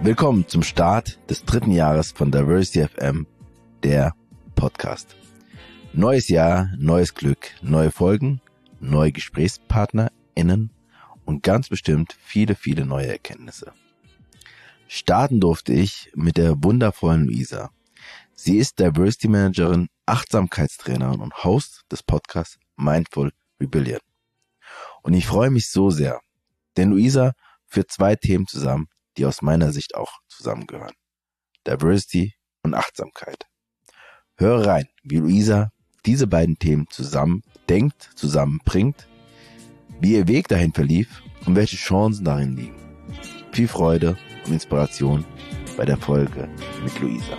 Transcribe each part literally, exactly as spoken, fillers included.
Willkommen zum Start des dritten Jahres von Diversity F M, der Podcast. Neues Jahr, neues Glück, neue Folgen, neue GesprächspartnerInnen und ganz bestimmt viele, viele neue Erkenntnisse. Starten durfte ich mit der wundervollen Luisa. Sie ist Diversity Managerin, Achtsamkeitstrainerin und Host des Podcasts Mindful Rebellion. Und ich freue mich so sehr, denn Luisa führt zwei Themen zusammen, die aus meiner Sicht auch zusammengehören. Diversity und Achtsamkeit. Höre rein, wie Luisa diese beiden Themen zusammen denkt, zusammenbringt, wie ihr Weg dahin verlief und welche Chancen darin liegen. Viel Freude und Inspiration bei der Folge mit Luisa.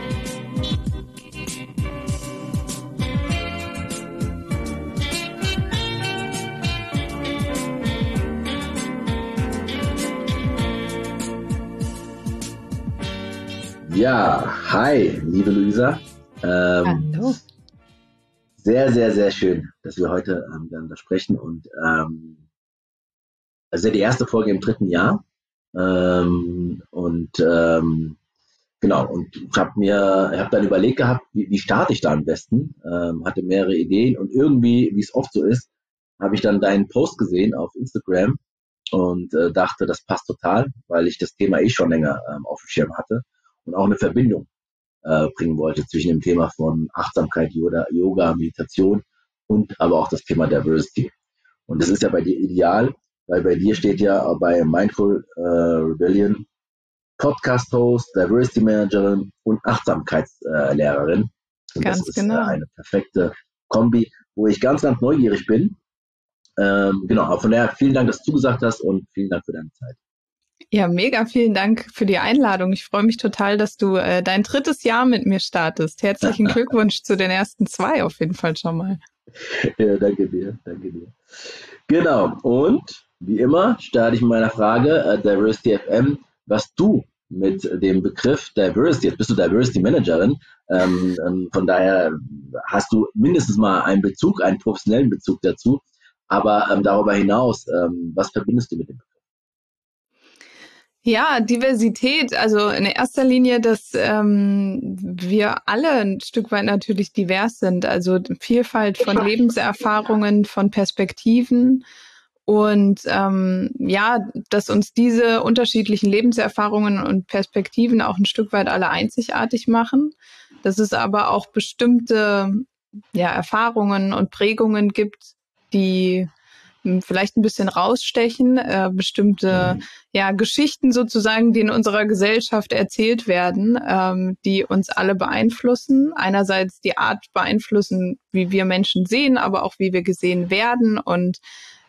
Ja, hi, liebe Luisa. Ähm, Hallo. Sehr, sehr, sehr schön, dass wir heute ähm, miteinander sprechen. Und ähm, das ist ja die erste Folge im dritten Jahr. Ähm, und ähm, genau, und ich habe mir, ich habe dann überlegt gehabt, wie, wie starte ich da am besten. Ähm, hatte mehrere Ideen und irgendwie, wie es oft so ist, habe ich dann deinen Post gesehen auf Instagram und äh, dachte, das passt total, weil ich das Thema eh schon länger ähm, auf dem Schirm hatte und auch eine Verbindung äh, bringen wollte zwischen dem Thema von Achtsamkeit, Yoga, Yoga, Meditation und aber auch das Thema Diversity. Und das ist ja bei dir ideal, weil bei dir steht ja bei Mindful äh, Rebellion Podcast-Host, Diversity Managerin und Achtsamkeitslehrerin. Äh, und Ganz das ist genau. äh, eine perfekte Kombi, wo ich ganz, ganz neugierig bin. Ähm, genau, aber von daher vielen Dank, dass du zugesagt hast und vielen Dank für deine Zeit. Ja, mega vielen Dank für die Einladung. Ich freue mich total, dass du äh, dein drittes Jahr mit mir startest. Herzlichen Glückwunsch zu den ersten zwei auf jeden Fall schon mal. Ja, danke dir, danke dir. Genau, und wie immer starte ich mit meiner Frage, äh, Diversity F M, was du mit dem Begriff Diversity, jetzt bist du Diversity Managerin, ähm, ähm, von daher hast du mindestens mal einen Bezug, einen professionellen Bezug dazu, aber ähm, darüber hinaus, ähm, was verbindest du mit dem Begriff? Ja, Diversität, also in erster Linie, dass ähm, wir alle ein Stück weit natürlich divers sind, also Vielfalt von Lebenserfahrungen, von Perspektiven und ähm, ja, dass uns diese unterschiedlichen Lebenserfahrungen und Perspektiven auch ein Stück weit alle einzigartig machen, dass es aber auch bestimmte ja, Erfahrungen und Prägungen gibt, die vielleicht ein bisschen rausstechen, äh, bestimmte Mhm. ja Geschichten sozusagen, die in unserer Gesellschaft erzählt werden, ähm, die uns alle beeinflussen. Einerseits die Art beeinflussen, wie wir Menschen sehen, aber auch wie wir gesehen werden und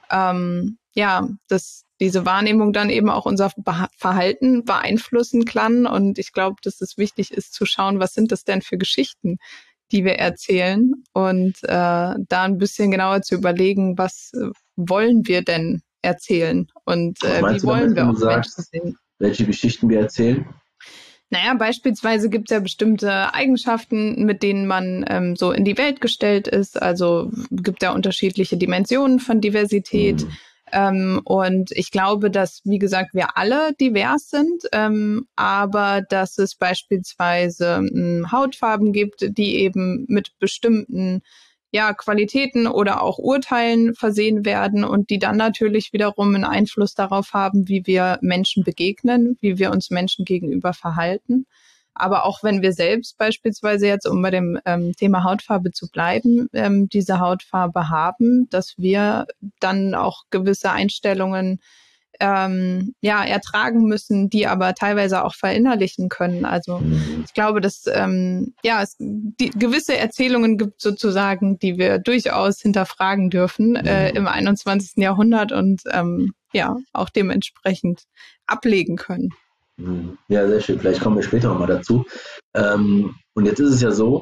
ähm, ja, dass diese Wahrnehmung dann eben auch unser Verhalten beeinflussen kann. Und ich glaube, dass es wichtig ist zu schauen, was sind das denn für Geschichten, die wir erzählen und äh, da ein bisschen genauer zu überlegen, was äh, wollen wir denn erzählen und Was äh, meinst wie du damit, wollen wenn wir du auch Menschen sagst, sehen? welche Geschichten wir erzählen? Naja, beispielsweise gibt es ja bestimmte Eigenschaften, mit denen man ähm, so in die Welt gestellt ist. Also gibt ja unterschiedliche Dimensionen von Diversität. Mhm. Ähm, und ich glaube, dass, wie gesagt, wir alle divers sind, ähm, aber dass es beispielsweise ähm, Hautfarben gibt, die eben mit bestimmten ja, Qualitäten oder auch Urteilen versehen werden und die dann natürlich wiederum einen Einfluss darauf haben, wie wir Menschen begegnen, wie wir uns Menschen gegenüber verhalten. Aber auch wenn wir selbst beispielsweise jetzt, um bei dem ähm, Thema Hautfarbe zu bleiben, ähm, diese Hautfarbe haben, dass wir dann auch gewisse Einstellungen ähm, ja, ertragen müssen, die aber teilweise auch verinnerlichen können. Also Mhm. ich glaube, dass ähm, ja, es die, gewisse Erzählungen gibt sozusagen, die wir durchaus hinterfragen dürfen äh, Mhm. im einundzwanzigsten Jahrhundert und ähm, ja, auch dementsprechend ablegen können. Mhm. Ja, sehr schön. Vielleicht kommen wir später nochmal dazu. Ähm, und jetzt ist es ja so,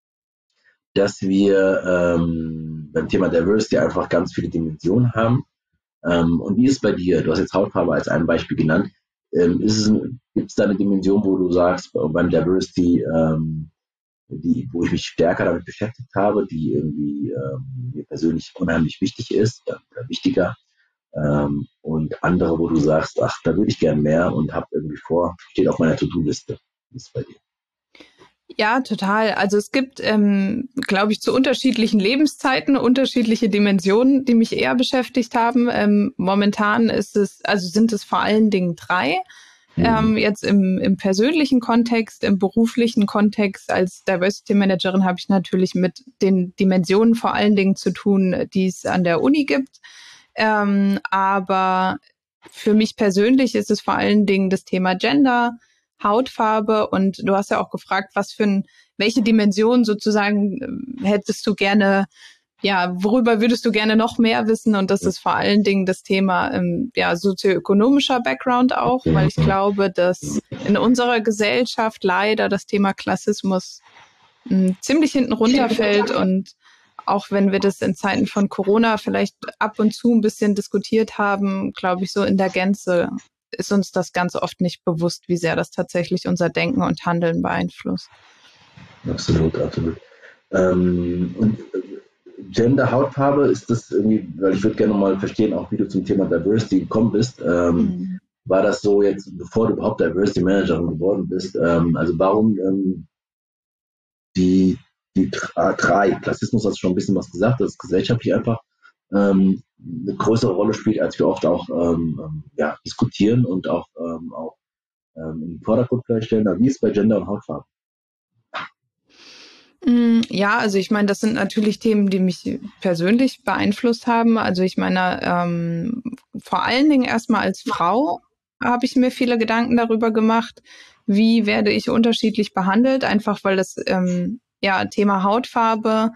dass wir ähm, beim Thema Diversity einfach ganz viele Dimensionen haben. Ähm, und wie ist es bei dir? Du hast jetzt Hautfarbe als ein Beispiel genannt. Ähm, ist es, gibt es da eine Dimension, wo du sagst, beim Diversity, ähm, die, wo ich mich stärker damit beschäftigt habe, die irgendwie ähm, mir persönlich unheimlich wichtig ist, äh, oder wichtiger? ähm, und andere, wo du sagst, ach, da würde ich gern mehr und habe irgendwie vor, steht auf meiner To-Do-Liste. Wie ist es bei dir? Ja, total. Also es gibt, ähm, glaube ich, zu unterschiedlichen Lebenszeiten unterschiedliche Dimensionen, die mich eher beschäftigt haben. Ähm, momentan ist es, also sind es vor allen Dingen drei. Ähm, Mhm. jetzt im, im persönlichen Kontext, im beruflichen Kontext als Diversity Managerin habe ich natürlich mit den Dimensionen vor allen Dingen zu tun, die es an der Uni gibt. Ähm, aber für mich persönlich ist es vor allen Dingen das Thema Gender, Hautfarbe, und du hast ja auch gefragt, was für ein, welche Dimension sozusagen äh, hättest du gerne, ja, worüber würdest du gerne noch mehr wissen? Und das ist vor allen Dingen das Thema, ähm, ja, sozioökonomischer Background auch, weil ich glaube, dass in unserer Gesellschaft leider das Thema Klassismus mh, ziemlich hinten runterfällt, und auch wenn wir das in Zeiten von Corona vielleicht ab und zu ein bisschen diskutiert haben, glaube ich, so in der Gänze ist uns das ganz oft nicht bewusst, wie sehr das tatsächlich unser Denken und Handeln beeinflusst. Absolut, absolut. Ähm, und Gender, Hautfarbe, ist das irgendwie, weil ich würde gerne mal verstehen, auch wie du zum Thema Diversity gekommen bist. Ähm, Mhm. war das so jetzt, bevor du überhaupt Diversity Managerin geworden bist? Ähm, also warum ähm, die, die drei, Klassismus hast du schon ein bisschen was gesagt, dass es gesellschaftlich einfach ähm, eine größere Rolle spielt, als wir oft auch ähm, ja, diskutieren und auch, ähm, auch ähm, in den Vordergrund vielleicht stellen. Aber wie ist es bei Gender und Hautfarbe? Ja, also ich meine, das sind natürlich Themen, die mich persönlich beeinflusst haben. Also ich meine, ähm, vor allen Dingen erstmal als Frau habe ich mir viele Gedanken darüber gemacht, wie werde ich unterschiedlich behandelt, einfach weil das ähm, ja Thema Hautfarbe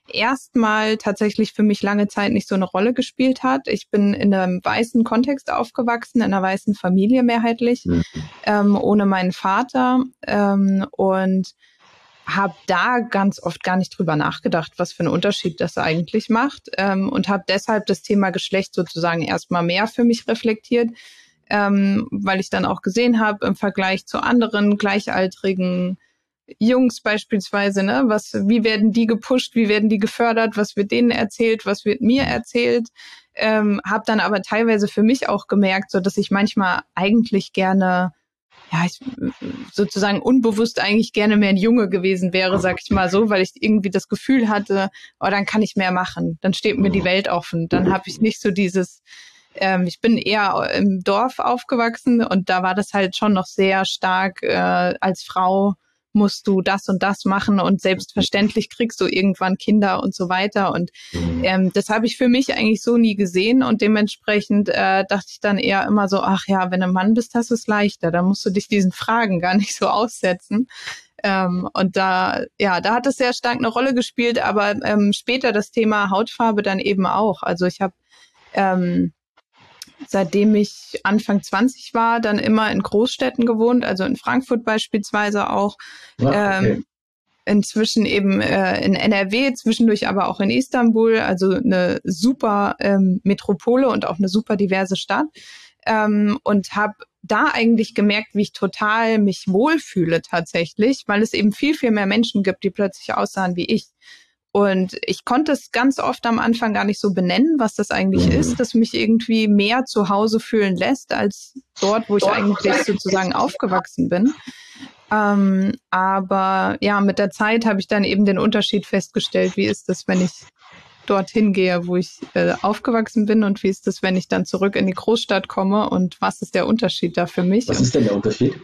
erstmal tatsächlich für mich lange Zeit nicht so eine Rolle gespielt hat. Ich bin in einem weißen Kontext aufgewachsen, in einer weißen Familie mehrheitlich, Mhm. ähm, ohne meinen Vater, ähm, und habe da ganz oft gar nicht drüber nachgedacht, was für einen Unterschied das eigentlich macht, ähm, und habe deshalb das Thema Geschlecht sozusagen erstmal mehr für mich reflektiert, ähm, weil ich dann auch gesehen habe im Vergleich zu anderen gleichaltrigen Jungs beispielsweise, ne, was, wie werden die gepusht, wie werden die gefördert, was wird denen erzählt, was wird mir erzählt, ähm, habe dann aber teilweise für mich auch gemerkt, so dass ich manchmal eigentlich gerne, ja, ich sozusagen unbewusst eigentlich gerne mehr ein Junge gewesen wäre, sag ich mal so, weil ich irgendwie das Gefühl hatte, oh, dann kann ich mehr machen, dann steht mir die Welt offen, dann habe ich nicht so dieses, ähm, ich bin eher im Dorf aufgewachsen, und da war das halt schon noch sehr stark, äh, als Frau musst du das und das machen und selbstverständlich kriegst du irgendwann Kinder und so weiter, und ähm, das habe ich für mich eigentlich so nie gesehen, und dementsprechend äh, dachte ich dann eher immer so, ach ja, wenn du ein Mann bist, hast du es leichter, da musst du dich diesen Fragen gar nicht so aussetzen. Ähm, und da, ja, da hat es sehr stark eine Rolle gespielt, aber ähm, später das Thema Hautfarbe dann eben auch. Also ich habe ähm, seitdem ich Anfang zwanzig war, dann immer in Großstädten gewohnt, also in Frankfurt beispielsweise auch. Ach, okay. Ähm, inzwischen eben äh, in N R W, zwischendurch aber auch in Istanbul, also eine super ähm, Metropole und auch eine super diverse Stadt. Ähm, und habe da eigentlich gemerkt, wie ich total mich wohlfühle tatsächlich, weil es eben viel, viel mehr Menschen gibt, die plötzlich aussahen wie ich. Und ich konnte es ganz oft am Anfang gar nicht so benennen, was das eigentlich ist, das mich irgendwie mehr zu Hause fühlen lässt, als dort, wo ich eigentlich sozusagen aufgewachsen bin. Ähm, aber ja, mit der Zeit habe ich dann eben den Unterschied festgestellt, wie ist das, wenn ich dorthin gehe, wo ich äh, aufgewachsen bin, und wie ist das, wenn ich dann zurück in die Großstadt komme, und was ist der Unterschied da für mich? Was ist denn der Unterschied?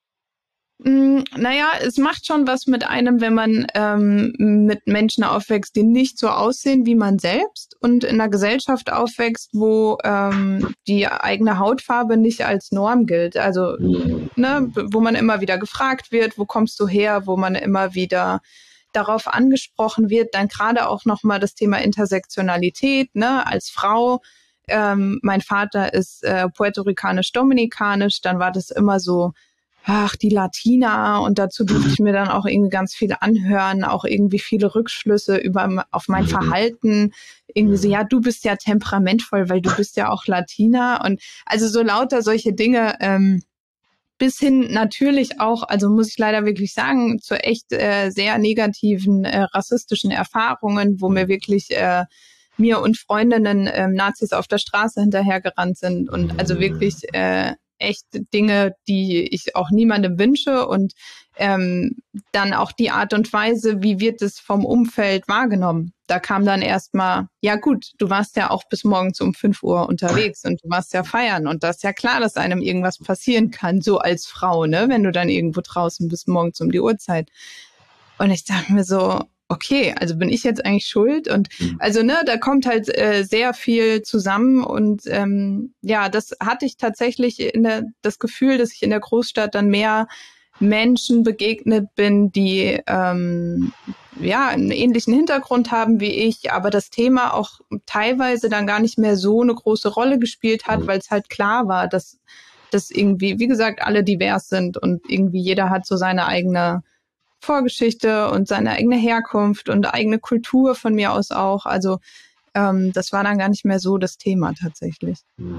Mm, naja, es macht schon was mit einem, wenn man ähm, mit Menschen aufwächst, die nicht so aussehen wie man selbst, und in einer Gesellschaft aufwächst, wo ähm, die eigene Hautfarbe nicht als Norm gilt. Also, ne, wo man immer wieder gefragt wird, wo kommst du her, wo man immer wieder darauf angesprochen wird, dann gerade auch nochmal das Thema Intersektionalität, ne, als Frau. Ähm, mein Vater ist äh, puerto-ricanisch-dominikanisch, dann war das immer so, ach, die Latina, und dazu durfte ich mir dann auch irgendwie ganz viel anhören, auch irgendwie viele Rückschlüsse über auf mein Verhalten, irgendwie so, ja, du bist ja temperamentvoll, weil du bist ja auch Latina, und also so lauter solche Dinge, ähm, bis hin natürlich auch, also muss ich leider wirklich sagen, zu echt äh, sehr negativen äh, rassistischen Erfahrungen, wo mir wirklich äh, mir und Freundinnen ähm, Nazis auf der Straße hinterhergerannt sind und also wirklich äh, echt Dinge, die ich auch niemandem wünsche und ähm, dann auch die Art und Weise, wie wird es vom Umfeld wahrgenommen. Da kam dann erstmal, ja gut, du warst ja auch bis morgens um fünf Uhr unterwegs und du warst ja feiern und das ist ja klar, dass einem irgendwas passieren kann, so als Frau, ne, wenn du dann irgendwo draußen bist morgens um die Uhrzeit. Und ich dachte mir so, okay, also bin ich jetzt eigentlich schuld? Und also, ne, da kommt halt äh, sehr viel zusammen und ähm, ja, das hatte ich tatsächlich in der, das Gefühl, dass ich in der Großstadt dann mehr Menschen begegnet bin, die ähm, ja einen ähnlichen Hintergrund haben wie ich, aber das Thema auch teilweise dann gar nicht mehr so eine große Rolle gespielt hat, weil es halt klar war, dass dass irgendwie, wie gesagt, alle divers sind und irgendwie jeder hat so seine eigene Vorgeschichte und seine eigene Herkunft und eigene Kultur von mir aus auch. Also ähm, das war dann gar nicht mehr so das Thema tatsächlich.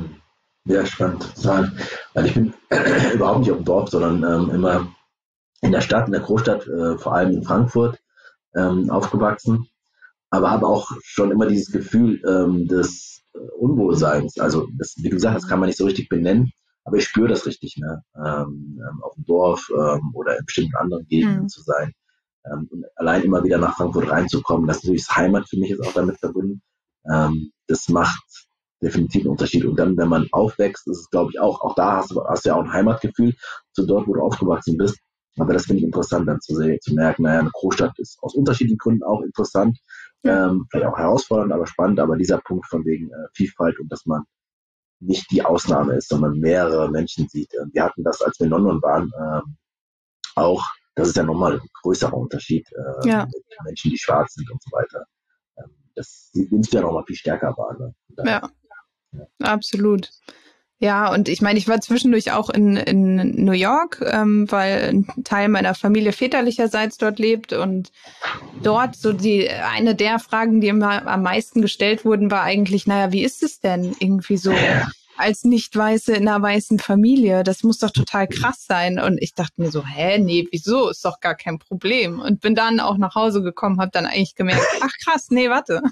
Ja, spannend. Weil ich bin überhaupt nicht auf dem Dorf, sondern ähm, immer in der Stadt, in der Großstadt, äh, vor allem in Frankfurt, ähm, aufgewachsen. Aber habe auch schon immer dieses Gefühl ähm, des äh, Unwohlseins. Also das, wie gesagt, das kann man nicht so richtig benennen, aber ich spüre das richtig, ne? Ähm, ähm, auf dem Dorf ähm, oder in bestimmten anderen Gegenden mhm. zu sein. Ähm, und allein immer wieder nach Frankfurt reinzukommen, das ist natürlich das Heimat für mich ist auch damit verbunden. Ähm, das macht definitiv einen Unterschied. Und dann, wenn man aufwächst, ist es, glaube ich, auch, auch da hast du, hast du ja auch ein Heimatgefühl zu dort, wo du aufgewachsen bist. Aber das finde ich interessant, dann zu sehen, zu merken, naja, eine Großstadt ist aus unterschiedlichen Gründen auch interessant, ja. ähm, vielleicht auch herausfordernd, aber spannend. Aber dieser Punkt von wegen äh, Vielfalt und dass man nicht die Ausnahme ist, sondern mehrere Menschen sieht. Wir hatten das, als wir in London waren, ähm, auch, das ist ja nochmal ein größerer Unterschied äh, ja. mit Menschen, die schwarz sind und so weiter. Ähm, das nimmst du ja nochmal viel stärker wahr. Ne? Ja. ja, absolut. Ja, und ich meine, ich war zwischendurch auch in, in New York, ähm, weil ein Teil meiner Familie väterlicherseits dort lebt und dort so die eine der Fragen, die immer am meisten gestellt wurden, war eigentlich, naja, wie ist es denn irgendwie so als Nicht-Weiße in einer weißen Familie? Das muss doch total krass sein. Und ich dachte mir so, hä, nee, wieso? Ist doch gar kein Problem. Und bin dann auch nach Hause gekommen, habe dann eigentlich gemerkt, ach krass, nee, warte.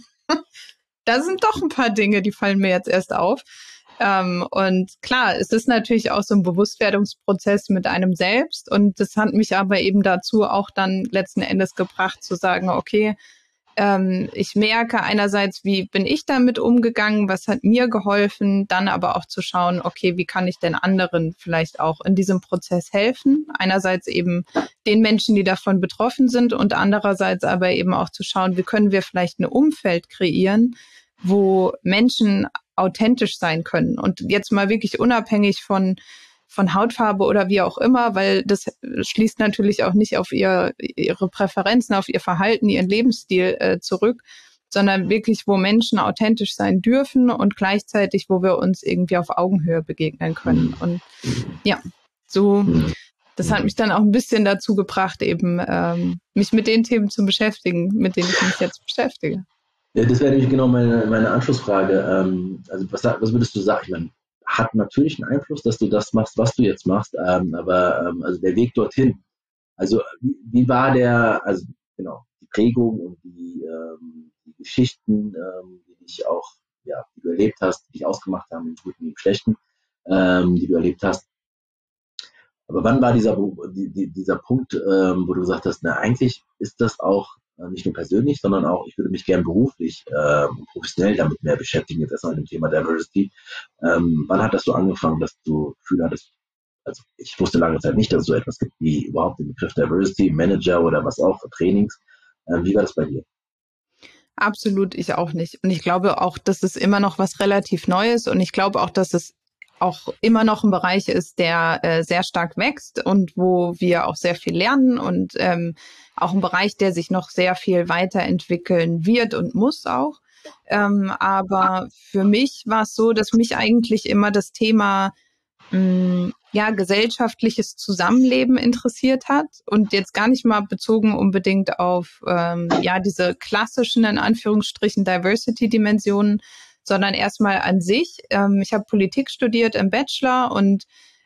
Da sind doch ein paar Dinge, die fallen mir jetzt erst auf. Ähm, und klar, es ist natürlich auch so ein Bewusstwerdungsprozess mit einem selbst und das hat mich aber eben dazu auch dann letzten Endes gebracht zu sagen, okay, ähm, ich merke einerseits, wie bin ich damit umgegangen, was hat mir geholfen, dann aber auch zu schauen, okay, wie kann ich denn anderen vielleicht auch in diesem Prozess helfen? Einerseits eben den Menschen, die davon betroffen sind und andererseits aber eben auch zu schauen, wie können wir vielleicht ein Umfeld kreieren, wo Menschen authentisch sein können. Und jetzt mal wirklich unabhängig von, von Hautfarbe oder wie auch immer, weil das schließt natürlich auch nicht auf ihr, ihre Präferenzen, auf ihr Verhalten, ihren Lebensstil äh, zurück, sondern wirklich, wo Menschen authentisch sein dürfen und gleichzeitig, wo wir uns irgendwie auf Augenhöhe begegnen können. Und ja, so, das hat mich dann auch ein bisschen dazu gebracht, eben ähm, mich mit den Themen zu beschäftigen, mit denen ich mich jetzt beschäftige. Ja, das wäre nämlich genau meine, meine Anschlussfrage. Ähm, also was, was würdest du sagen? Ich meine, hat natürlich einen Einfluss, dass du das machst, was du jetzt machst, ähm, aber ähm, also der Weg dorthin. Also wie, wie war der, also genau, die Prägung und die, ähm, die Geschichten, ähm, die dich auch, ja, die du erlebt hast, die dich ausgemacht haben, im Guten wie im Schlechten, ähm, die du erlebt hast. Aber wann war dieser, die, dieser Punkt, ähm, wo du gesagt hast, na eigentlich ist das auch nicht nur persönlich, sondern auch, ich würde mich gern beruflich äh, und professionell damit mehr beschäftigen, jetzt erstmal mit dem Thema Diversity. Ähm, wann hat das so angefangen, dass du Gefühl hattest, also ich wusste lange Zeit nicht, dass es so etwas gibt wie überhaupt den Begriff Diversity, Manager oder was auch, für Trainings. Ähm, wie war das bei dir? Absolut, ich auch nicht. Und ich glaube auch, dass es immer noch was relativ Neues und ich glaube auch, dass es auch immer noch ein Bereich ist, der äh, sehr stark wächst und wo wir auch sehr viel lernen und ähm, auch ein Bereich, der sich noch sehr viel weiterentwickeln wird und muss auch. Ähm, aber für mich war es so, dass mich eigentlich immer das Thema mh, ja gesellschaftliches Zusammenleben interessiert hat und jetzt gar nicht mal bezogen unbedingt auf ähm, ja diese klassischen in Anführungsstrichen Diversity-Dimensionen, sondern erstmal an sich. Ähm, ich habe Politik studiert im Bachelor und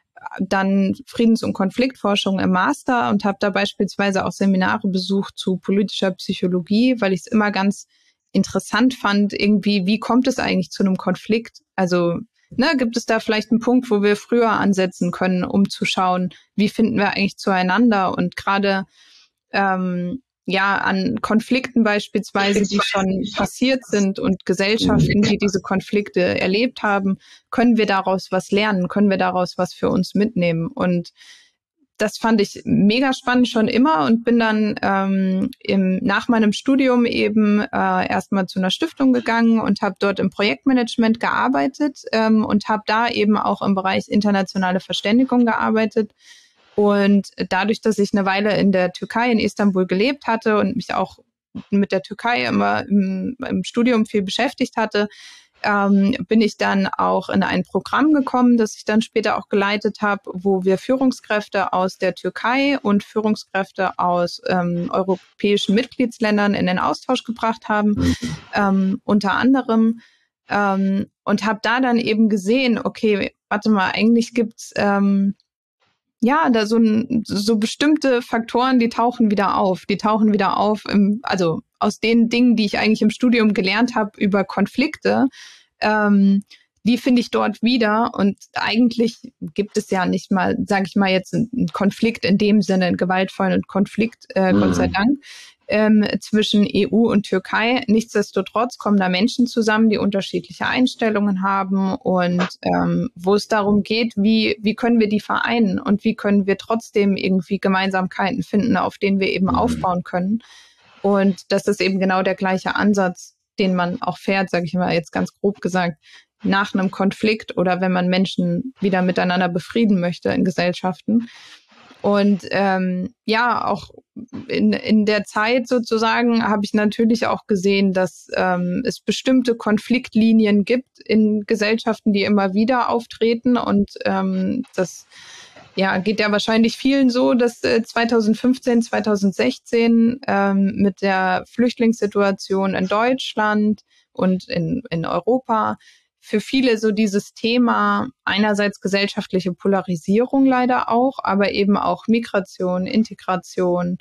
dann Friedens- und Konfliktforschung im Master und habe da beispielsweise auch Seminare besucht zu politischer Psychologie, weil ich es immer ganz interessant fand, irgendwie, wie kommt es eigentlich zu einem Konflikt? Also, ne, gibt es da vielleicht einen Punkt, wo wir früher ansetzen können, um zu schauen, wie finden wir eigentlich zueinander? Und gerade ähm, ja an Konflikten beispielsweise, die schon passiert sind und Gesellschaften, die diese Konflikte erlebt haben, können wir daraus was lernen? Können wir daraus was für uns mitnehmen? Und das fand ich mega spannend schon immer und bin dann ähm, im, nach meinem Studium eben äh, erstmal zu einer Stiftung gegangen und habe dort im Projektmanagement gearbeitet ähm, und habe da eben auch im Bereich internationale Verständigung gearbeitet. Und dadurch, dass ich eine Weile in der Türkei, in Istanbul gelebt hatte und mich auch mit der Türkei immer im, im Studium viel beschäftigt hatte, ähm, bin ich dann auch in ein Programm gekommen, das ich dann später auch geleitet habe, wo wir Führungskräfte aus der Türkei und Führungskräfte aus ähm, europäischen Mitgliedsländern in den Austausch gebracht haben, ähm, unter anderem. Ähm, und habe da dann eben gesehen, okay, warte mal, eigentlich gibt's ähm, ja, da so, ein, so bestimmte Faktoren, die tauchen wieder auf. Die tauchen wieder auf, im, also aus den Dingen, die ich eigentlich im Studium gelernt habe über Konflikte, ähm, die finde ich dort wieder. Und eigentlich gibt es ja nicht mal, sage ich mal jetzt, einen Konflikt in dem Sinne, einen gewaltvollen Konflikt, äh, mhm. Gott sei Dank, ähm, zwischen E U und Türkei. Nichtsdestotrotz kommen da Menschen zusammen, die unterschiedliche Einstellungen haben und ähm, wo es darum geht, wie, wie können wir die vereinen und wie können wir trotzdem irgendwie Gemeinsamkeiten finden, auf denen wir eben mhm. aufbauen können. Und das ist eben genau der gleiche Ansatz, den man auch fährt, sage ich mal jetzt ganz grob gesagt, nach einem Konflikt oder wenn man Menschen wieder miteinander befrieden möchte in Gesellschaften. Und ähm, ja, auch in, in der Zeit sozusagen habe ich natürlich auch gesehen, dass ähm, es bestimmte Konfliktlinien gibt in Gesellschaften, die immer wieder auftreten. Und ähm, das ja, geht ja wahrscheinlich vielen so, dass äh, zwanzig fünfzehn, zwanzig sechzehn ähm, mit der Flüchtlingssituation in Deutschland und in, in Europa für viele so dieses Thema einerseits gesellschaftliche Polarisierung leider auch, aber eben auch Migration, Integration,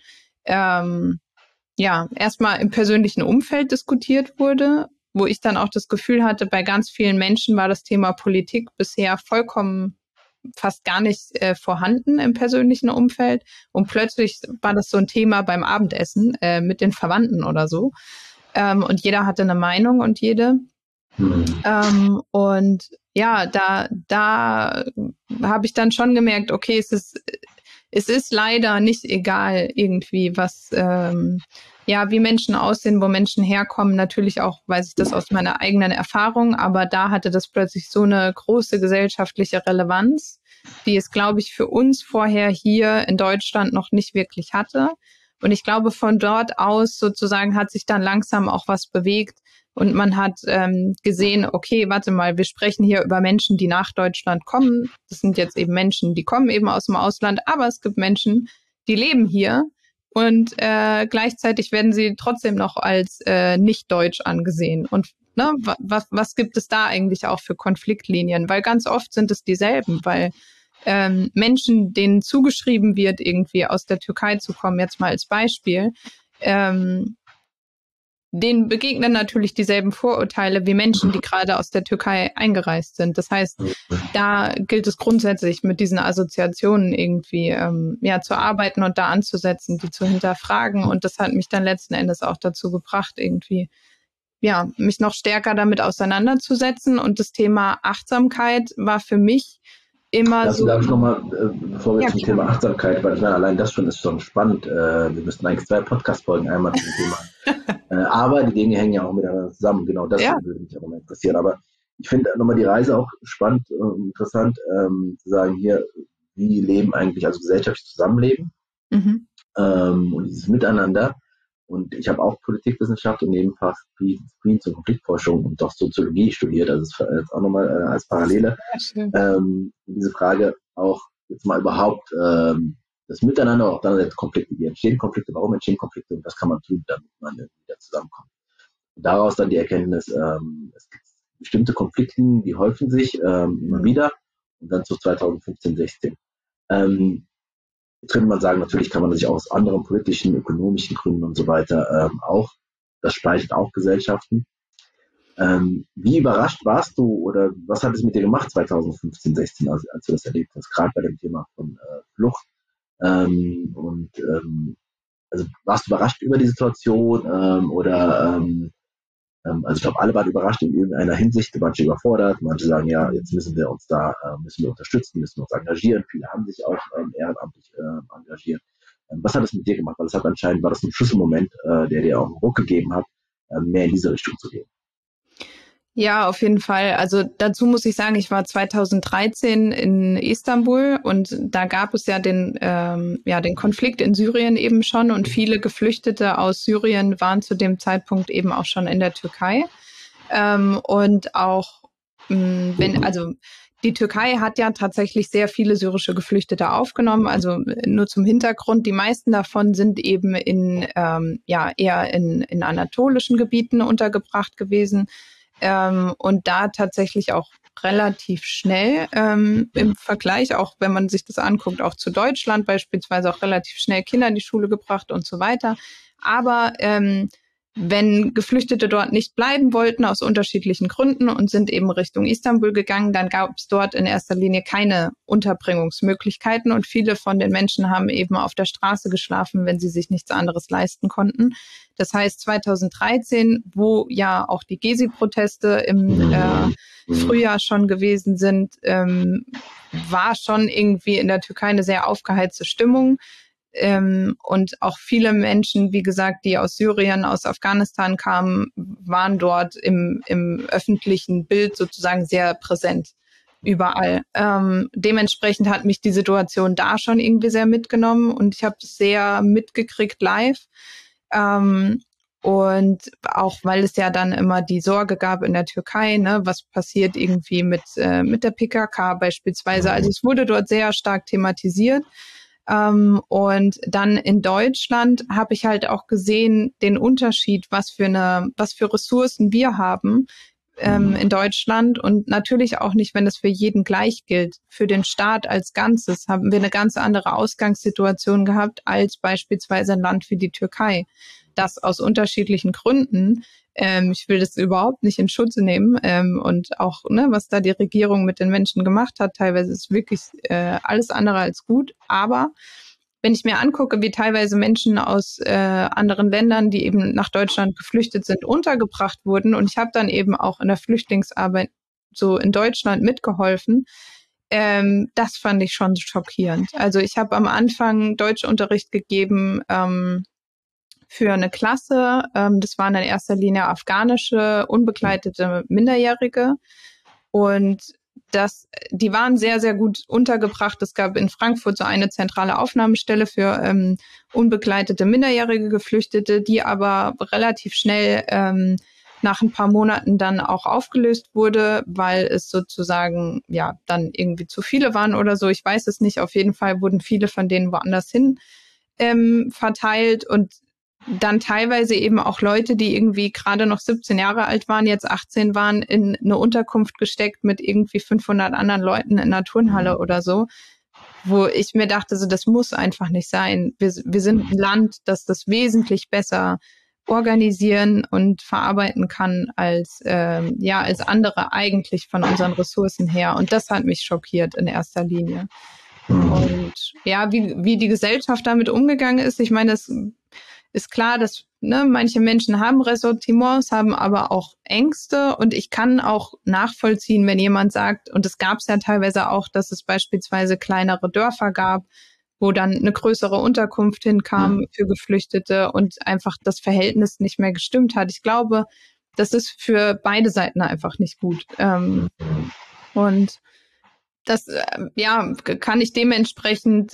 ähm, ja, erstmal im persönlichen Umfeld diskutiert wurde, wo ich dann auch das Gefühl hatte, bei ganz vielen Menschen war das Thema Politik bisher vollkommen fast gar nicht äh, vorhanden im persönlichen Umfeld. Und plötzlich war das so ein Thema beim Abendessen äh, mit den Verwandten oder so. Ähm, und jeder hatte eine Meinung und jede. Mhm. Ähm, und ja, da, da habe ich dann schon gemerkt, okay, es ist, es ist leider nicht egal irgendwie, was, ähm, ja, wie Menschen aussehen, wo Menschen herkommen. Natürlich auch weiß ich das aus meiner eigenen Erfahrung, aber da hatte das plötzlich so eine große gesellschaftliche Relevanz, die es, glaube ich, für uns vorher hier in Deutschland noch nicht wirklich hatte. Und ich glaube, von dort aus sozusagen hat sich dann langsam auch was bewegt. Und man hat ähm, gesehen, okay, warte mal, wir sprechen hier über Menschen, die nach Deutschland kommen. Das sind jetzt eben Menschen, die kommen eben aus dem Ausland, aber es gibt Menschen, die leben hier und äh, gleichzeitig werden sie trotzdem noch als äh, nicht deutsch angesehen. Und ne, was, was gibt es da eigentlich auch für Konfliktlinien? Weil ganz oft sind es dieselben, weil ähm, Menschen, denen zugeschrieben wird, irgendwie aus der Türkei zu kommen, jetzt mal als Beispiel, ähm, denen begegnen natürlich dieselben Vorurteile wie Menschen, die gerade aus der Türkei eingereist sind. Das heißt, da gilt es grundsätzlich mit diesen Assoziationen irgendwie ähm, ja zu arbeiten und da anzusetzen, die zu hinterfragen. Und das hat mich dann letzten Endes auch dazu gebracht, irgendwie ja mich noch stärker damit auseinanderzusetzen. Und das Thema Achtsamkeit war für mich immer Lass so. Darf ich nochmal, äh, bevor wir ja, zum klar. Thema Achtsamkeit, weil ich meine, allein das schon ist schon spannend. Äh, wir müssten eigentlich zwei Podcast-Folgen einmal zum Thema. äh, aber die Dinge hängen ja auch miteinander zusammen. Genau, das Ja. würde mich auch mal interessieren. Aber ich finde nochmal die Reise auch spannend und interessant, ähm, zu sagen hier, wie leben eigentlich, also gesellschaftlich zusammenleben Mhm. ähm, und dieses Miteinander. Und ich habe auch Politikwissenschaft und Nebenfach Friedens- und Konfliktforschung und doch Soziologie studiert, also das ist auch nochmal äh, als Parallele. Ähm, diese Frage auch jetzt mal überhaupt ähm, das Miteinander, auch dann jetzt Konflikte, wie entstehen Konflikte, warum entstehen Konflikte und was kann man tun, damit man wieder zusammenkommt. Und daraus dann die Erkenntnis, ähm, es gibt bestimmte Konfliktlinien, die häufen sich ähm, immer mhm. wieder und dann zu zwanzig fünfzehn, sechzehn. Ähm, Jetzt könnte man sagen, natürlich kann man sich auch aus anderen politischen, ökonomischen Gründen und so weiter ähm, auch das spaltet auch Gesellschaften. Ähm, wie überrascht warst du oder was hat es mit dir gemacht zwanzig fünfzehn, sechzehn, als, als du das erlebt hast, gerade bei dem Thema von äh, Flucht? Ähm, und ähm, also warst du überrascht über die Situation ähm, oder ähm, ähm, also ich glaube, alle waren überrascht in irgendeiner Hinsicht, manche überfordert, manche sagen, ja, jetzt müssen wir uns da, äh, müssen wir unterstützen, müssen uns engagieren. Viele haben sich auch ähm, ehrenamtlich äh, engagiert. Ähm, was hat das mit dir gemacht? Weil es hat anscheinend, war das ein Schlüsselmoment, äh, der dir auch einen Ruck gegeben hat, äh, mehr in diese Richtung zu gehen. Ja, auf jeden Fall. Also dazu muss ich sagen, ich war zweitausenddreizehn in Istanbul und da gab es ja den, ähm, ja, den Konflikt in Syrien eben schon und viele Geflüchtete aus Syrien waren zu dem Zeitpunkt eben auch schon in der Türkei. Ähm, und auch, mh, wenn, also die Türkei hat ja tatsächlich sehr viele syrische Geflüchtete aufgenommen. Also nur zum Hintergrund, die meisten davon sind eben in, ähm, ja, eher in, in anatolischen Gebieten untergebracht gewesen. Ähm, und da tatsächlich auch relativ schnell ähm, im Vergleich, auch wenn man sich das anguckt, auch zu Deutschland beispielsweise auch relativ schnell Kinder in die Schule gebracht und so weiter. Aber ähm, wenn Geflüchtete dort nicht bleiben wollten, aus unterschiedlichen Gründen und sind eben Richtung Istanbul gegangen, dann gab es dort in erster Linie keine Unterbringungsmöglichkeiten und viele von den Menschen haben eben auf der Straße geschlafen, wenn sie sich nichts anderes leisten konnten. Das heißt zweitausenddreizehn, wo ja auch die Gezi-Proteste im äh, Frühjahr schon gewesen sind, ähm, war schon irgendwie in der Türkei eine sehr aufgeheizte Stimmung. Ähm, und auch viele Menschen, wie gesagt, die aus Syrien, aus Afghanistan kamen, waren dort im, im öffentlichen Bild sozusagen sehr präsent. Überall. Ähm, dementsprechend hat mich die Situation da schon irgendwie sehr mitgenommen und ich habe es sehr mitgekriegt live. Ähm, und auch, weil es ja dann immer die Sorge gab in der Türkei, ne, was passiert irgendwie mit, äh, mit der P K K beispielsweise. Also es wurde dort sehr stark thematisiert. Ähm, und dann in Deutschland habe ich halt auch gesehen, den Unterschied, was für eine, was für Ressourcen wir haben ähm, in Deutschland und natürlich auch nicht, wenn es für jeden gleich gilt. Für den Staat als Ganzes haben wir eine ganz andere Ausgangssituation gehabt als beispielsweise ein Land wie die Türkei. Das aus unterschiedlichen Gründen. Ähm, ich will das überhaupt nicht in Schutz nehmen ähm, und auch, ne, was da die Regierung mit den Menschen gemacht hat, teilweise ist wirklich äh, alles andere als gut. Aber wenn ich mir angucke, wie teilweise Menschen aus äh, anderen Ländern, die eben nach Deutschland geflüchtet sind, untergebracht wurden und ich habe dann eben auch in der Flüchtlingsarbeit so in Deutschland mitgeholfen, ähm, das fand ich schon schockierend. Also ich habe am Anfang Deutschunterricht gegeben, ähm, für eine Klasse. Ähm, das waren in erster Linie afghanische, unbegleitete Minderjährige. Und das, die waren sehr, sehr gut untergebracht. Es gab in Frankfurt so eine zentrale Aufnahmestelle für ähm, unbegleitete minderjährige Geflüchtete, die aber relativ schnell ähm, nach ein paar Monaten dann auch aufgelöst wurde, weil es sozusagen ja dann irgendwie zu viele waren oder so. Ich weiß es nicht. Auf jeden Fall wurden viele von denen woanders hin ähm, verteilt und dann teilweise eben auch Leute, die irgendwie gerade noch siebzehn Jahre alt waren, jetzt achtzehn waren, in eine Unterkunft gesteckt mit irgendwie fünfhundert anderen Leuten in einer Turnhalle oder so, wo ich mir dachte, so das muss einfach nicht sein. Wir, wir sind ein Land, das das wesentlich besser organisieren und verarbeiten kann als ähm, ja als andere eigentlich von unseren Ressourcen her. Und das hat mich schockiert in erster Linie. Und ja, wie, wie die Gesellschaft damit umgegangen ist, ich meine, es ist klar, dass ne, manche Menschen haben Ressentiments, haben aber auch Ängste und ich kann auch nachvollziehen, wenn jemand sagt, und es gab es ja teilweise auch, dass es beispielsweise kleinere Dörfer gab, wo dann eine größere Unterkunft hinkam für Geflüchtete und einfach das Verhältnis nicht mehr gestimmt hat. Ich glaube, das ist für beide Seiten einfach nicht gut. Ähm, und das, äh, ja, kann ich dementsprechend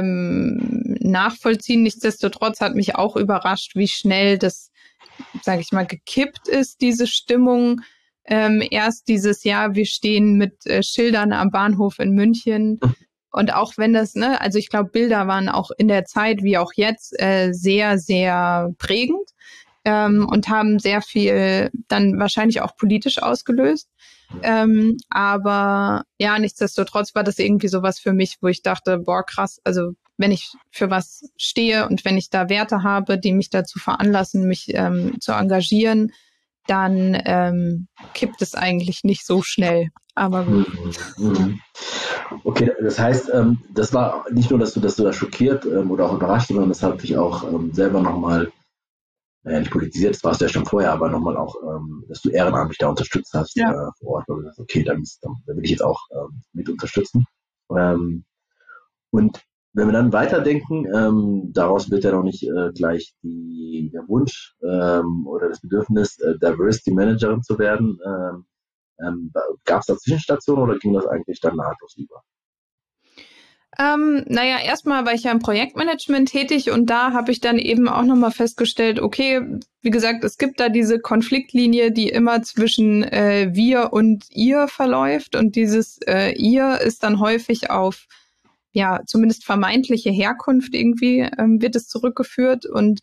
ähm, nachvollziehen. Nichtsdestotrotz hat mich auch überrascht, wie schnell das, sage ich mal, gekippt ist, diese Stimmung. Ähm, erst dieses Jahr, wir stehen mit äh, Schildern am Bahnhof in München. Und auch wenn das, ne, also ich glaube, Bilder waren auch in der Zeit, wie auch jetzt, äh, sehr, sehr prägend ähm, und haben sehr viel dann wahrscheinlich auch politisch ausgelöst. Ähm, aber ja, nichtsdestotrotz war das irgendwie sowas für mich, wo ich dachte, boah, krass, also wenn ich für was stehe und wenn ich da Werte habe, die mich dazu veranlassen, mich ähm, zu engagieren, dann ähm, kippt es eigentlich nicht so schnell. Aber gut. Mhm. Okay, das heißt, ähm, das war nicht nur, dass du, dass du da schockiert ähm, oder auch überrascht, sondern das hat dich auch ähm, selber nochmal, naja, nicht politisiert, das warst du ja schon vorher, aber nochmal auch, ähm, dass du ehrenamtlich da unterstützt hast Ja. äh, vor Ort, weil du sagst, okay, dann, dann, dann will ich jetzt auch ähm, mit unterstützen. Ähm, und wenn wir dann weiterdenken, ähm, daraus wird ja noch nicht äh, gleich die, der Wunsch ähm, oder das Bedürfnis, äh, Diversity Managerin zu werden. Ähm, ähm, Gab es da Zwischenstationen oder ging das eigentlich dann nahtlos über? Ähm, naja, erstmal war ich ja im Projektmanagement tätig und da habe ich dann eben auch nochmal festgestellt, okay, wie gesagt, es gibt da diese Konfliktlinie, die immer zwischen äh, wir und ihr verläuft und dieses äh, ihr ist dann häufig auf, ja, zumindest vermeintliche Herkunft irgendwie ähm, wird es zurückgeführt und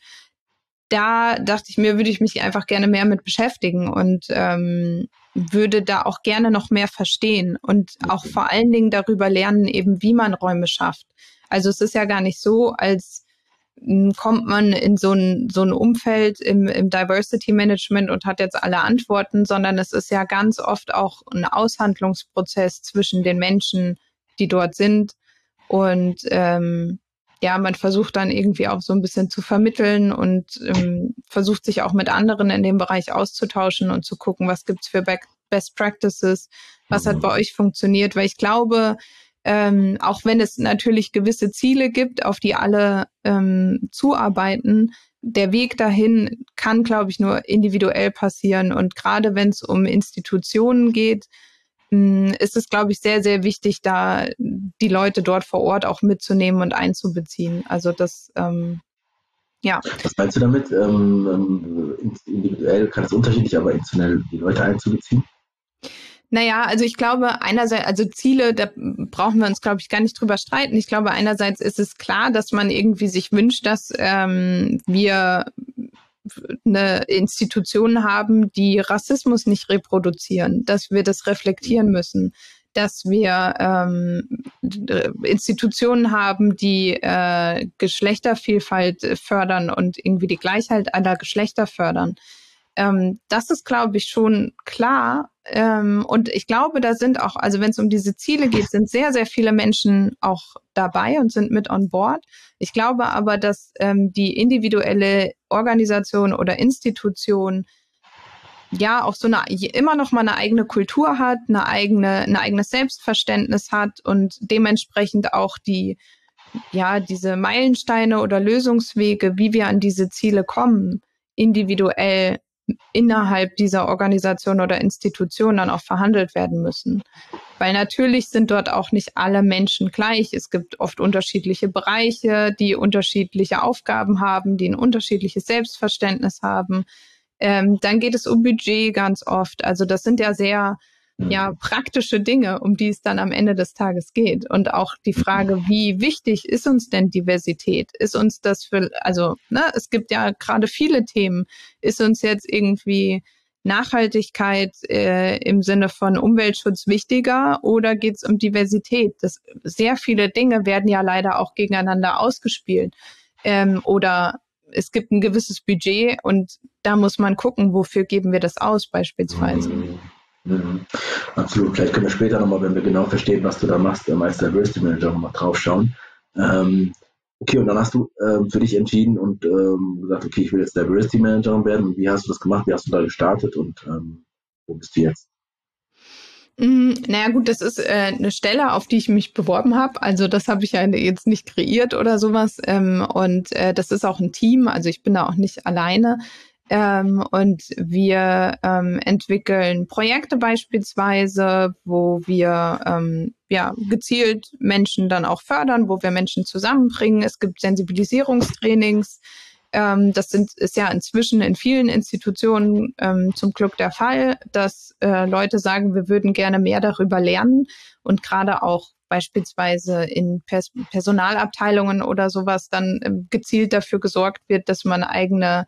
da dachte ich mir, würde ich mich einfach gerne mehr mit beschäftigen und ähm, würde da auch gerne noch mehr verstehen und auch vor allen Dingen darüber lernen, eben wie man Räume schafft. Also es ist ja gar nicht so, als m, kommt man in so ein, so ein Umfeld im, im Diversity Management und hat jetzt alle Antworten, sondern es ist ja ganz oft auch ein Aushandlungsprozess zwischen den Menschen, die dort sind. Und ähm, ja, man versucht dann irgendwie auch so ein bisschen zu vermitteln und ähm, versucht sich auch mit anderen in dem Bereich auszutauschen und zu gucken, was gibt's für Best Practices, was hat bei euch funktioniert, weil ich glaube, ähm, auch wenn es natürlich gewisse Ziele gibt, auf die alle ähm, zuarbeiten, der Weg dahin kann, glaube ich, nur individuell passieren. Und gerade wenn es um Institutionen geht, ist es, glaube ich, sehr, sehr wichtig, da die Leute dort vor Ort auch mitzunehmen und einzubeziehen. Also das, ähm, ja. Was meinst du damit? Ähm, individuell kann es unterschiedlich, aber institutionell die Leute einzubeziehen? Naja, also ich glaube, einerseits, also Ziele, da brauchen wir uns, glaube ich, gar nicht drüber streiten. Ich glaube, einerseits ist es klar, dass man irgendwie sich wünscht, dass ähm, wir eine Institution haben, die Rassismus nicht reproduzieren, dass wir das reflektieren müssen, dass wir ähm, Institutionen haben, die äh, Geschlechtervielfalt fördern und irgendwie die Gleichheit aller Geschlechter fördern. Ähm, das ist, glaube ich, schon klar. Ähm, und ich glaube, da sind auch, also wenn es um diese Ziele geht, sind sehr, sehr viele Menschen auch dabei und sind mit on board. Ich glaube aber, dass ähm, die individuelle Organisation oder Institution ja auch so eine immer noch mal eine eigene Kultur hat, eine eigene, ein eigenes Selbstverständnis hat und dementsprechend auch die, ja, diese Meilensteine oder Lösungswege, wie wir an diese Ziele kommen, individuell innerhalb dieser Organisation oder Institution dann auch verhandelt werden müssen. Weil natürlich sind dort auch nicht alle Menschen gleich. Es gibt oft unterschiedliche Bereiche, die unterschiedliche Aufgaben haben, die ein unterschiedliches Selbstverständnis haben. Ähm, dann geht es um Budget ganz oft. Also das sind ja sehr ja praktische Dinge, um die es dann am Ende des Tages geht. Und auch die Frage, wie wichtig ist uns denn Diversität? Ist uns das für, also ne, es gibt ja gerade viele Themen. Ist uns jetzt irgendwie Nachhaltigkeit äh, im Sinne von Umweltschutz wichtiger oder geht es um Diversität? Das, sehr viele Dinge werden ja leider auch gegeneinander ausgespielt. Ähm, oder es gibt ein gewisses Budget und da muss man gucken, wofür geben wir das aus beispielsweise. Mhm. Mhm. Absolut. Vielleicht können wir später nochmal, wenn wir genau verstehen, was du da machst, als Diversity Manager nochmal drauf schauen. Ähm, okay, und dann hast du ähm, für dich entschieden und ähm, gesagt, okay, ich will jetzt Diversity Managerin werden. Und wie hast du das gemacht? Wie hast du da gestartet und ähm, wo bist du jetzt? Mm, naja gut, das ist äh, eine Stelle, auf die ich mich beworben habe. Also das habe ich ja jetzt nicht kreiert oder sowas. Ähm, und äh, das ist auch ein Team. Also ich bin da auch nicht alleine. Ähm, und wir ähm, entwickeln Projekte beispielsweise, wo wir ähm, ja gezielt Menschen dann auch fördern, wo wir Menschen zusammenbringen. Es gibt Sensibilisierungstrainings. Ähm, das sind, ist ja inzwischen in vielen Institutionen ähm, zum Glück der Fall, dass äh, Leute sagen, wir würden gerne mehr darüber lernen und gerade auch beispielsweise in Pers- Personalabteilungen oder sowas dann ähm, gezielt dafür gesorgt wird, dass man eigene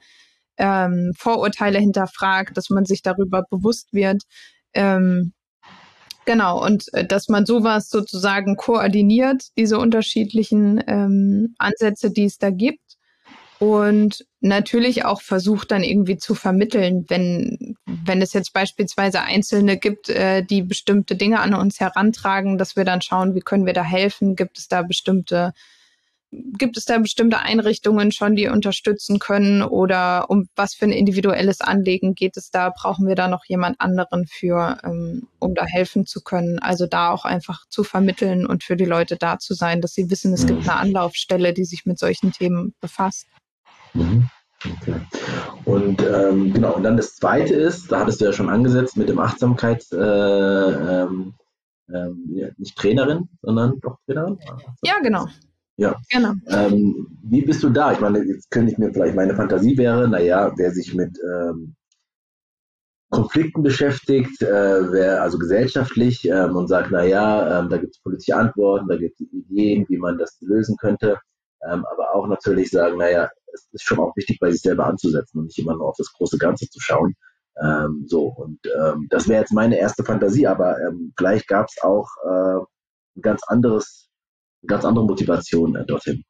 ähm, Vorurteile hinterfragt, dass man sich darüber bewusst wird. Ähm, Genau, und äh, dass man sowas sozusagen koordiniert, diese unterschiedlichen ähm, Ansätze, die es da gibt. Und natürlich auch versucht dann irgendwie zu vermitteln, wenn, wenn es jetzt beispielsweise Einzelne gibt, äh, die bestimmte Dinge an uns herantragen, dass wir dann schauen, wie können wir da helfen? Gibt es da bestimmte, gibt es da bestimmte Einrichtungen schon, die unterstützen können? Oder um was für ein individuelles Anliegen geht es da? Brauchen wir da noch jemand anderen für, ähm, um da helfen zu können? Also da auch einfach zu vermitteln und für die Leute da zu sein, dass sie wissen, es gibt eine Anlaufstelle, die sich mit solchen Themen befasst. Mhm. Okay. Und ähm, genau, und dann das Zweite ist, da hattest du ja schon angesetzt mit dem Achtsamkeits, äh, ähm, ähm, ja, nicht Trainerin, sondern doch Trainerin? Ja, genau. Ja. Genau. Ähm, wie bist du da? Ich meine, jetzt könnte ich mir vielleicht, meine Fantasie wäre, naja, wer sich mit ähm, Konflikten beschäftigt, äh, wer also gesellschaftlich ähm, und sagt, naja, ähm, da gibt es politische Antworten, da gibt es Ideen, wie man das lösen könnte, ähm, aber auch natürlich sagen, naja, es ist schon auch wichtig, bei sich selber anzusetzen und nicht immer nur auf das große Ganze zu schauen. Ähm, so, und ähm, das wäre jetzt meine erste Fantasie, aber ähm, vielleicht gab es auch äh, ein ganz anderes, eine ganz andere Motivation äh, dorthin.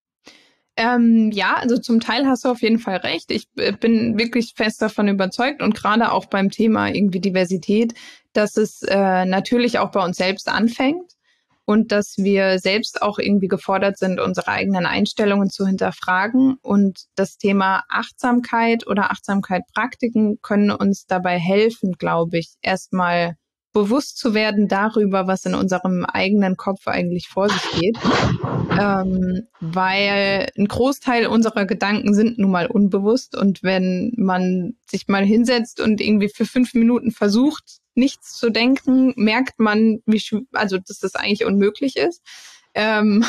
Ähm, ja, also zum Teil hast du auf jeden Fall recht. Ich äh, bin wirklich fest davon überzeugt und gerade auch beim Thema irgendwie Diversität, dass es äh, natürlich auch bei uns selbst anfängt und dass wir selbst auch irgendwie gefordert sind, unsere eigenen Einstellungen zu hinterfragen. Und das Thema Achtsamkeit oder Achtsamkeit-Praktiken können uns dabei helfen, glaube ich, erstmal bewusst zu werden darüber, was in unserem eigenen Kopf eigentlich vor sich geht. Ähm, weil ein Großteil unserer Gedanken sind nun mal unbewusst und wenn man sich mal hinsetzt und irgendwie für fünf Minuten versucht, nichts zu denken, merkt man, wie also dass das eigentlich unmöglich ist. Ähm,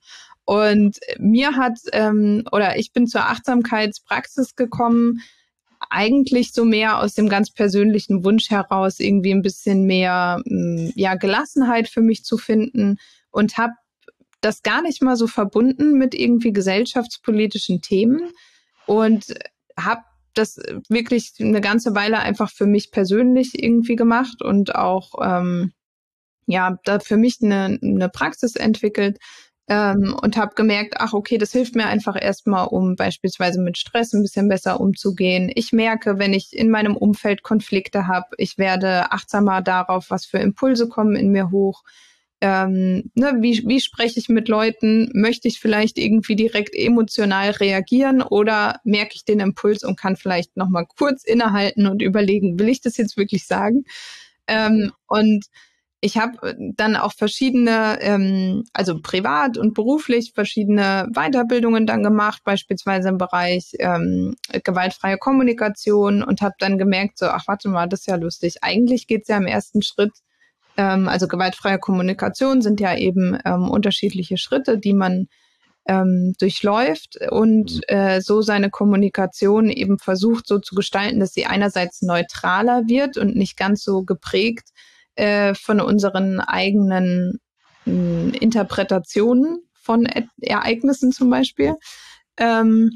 und mir hat ähm, oder ich bin zur Achtsamkeitspraxis gekommen, eigentlich so mehr aus dem ganz persönlichen Wunsch heraus, irgendwie ein bisschen mehr ja Gelassenheit für mich zu finden und habe das gar nicht mal so verbunden mit irgendwie gesellschaftspolitischen Themen und habe das wirklich eine ganze Weile einfach für mich persönlich irgendwie gemacht und auch ähm, ja da für mich eine, eine Praxis entwickelt ähm, und habe gemerkt, ach okay, das hilft mir einfach erstmal, um beispielsweise mit Stress ein bisschen besser umzugehen. Ich merke, wenn ich in meinem Umfeld Konflikte habe, ich werde achtsamer darauf, was für Impulse kommen in mir hoch. Ähm, ne, wie, wie spreche ich mit Leuten? Möchte ich vielleicht irgendwie direkt emotional reagieren oder merke ich den Impuls und kann vielleicht nochmal kurz innehalten und überlegen, will ich das jetzt wirklich sagen? Ähm, und ich habe dann auch verschiedene, ähm, also privat und beruflich verschiedene Weiterbildungen dann gemacht, beispielsweise im Bereich ähm, gewaltfreie Kommunikation und habe dann gemerkt, so, ach warte mal, das ist ja lustig. Eigentlich geht's ja im ersten Schritt also gewaltfreie Kommunikation sind ja eben ähm, unterschiedliche Schritte, die man ähm, durchläuft und äh, so seine Kommunikation eben versucht so zu gestalten, dass sie einerseits neutraler wird und nicht ganz so geprägt äh, von unseren eigenen mh, Interpretationen von e- Ereignissen zum Beispiel. Ähm,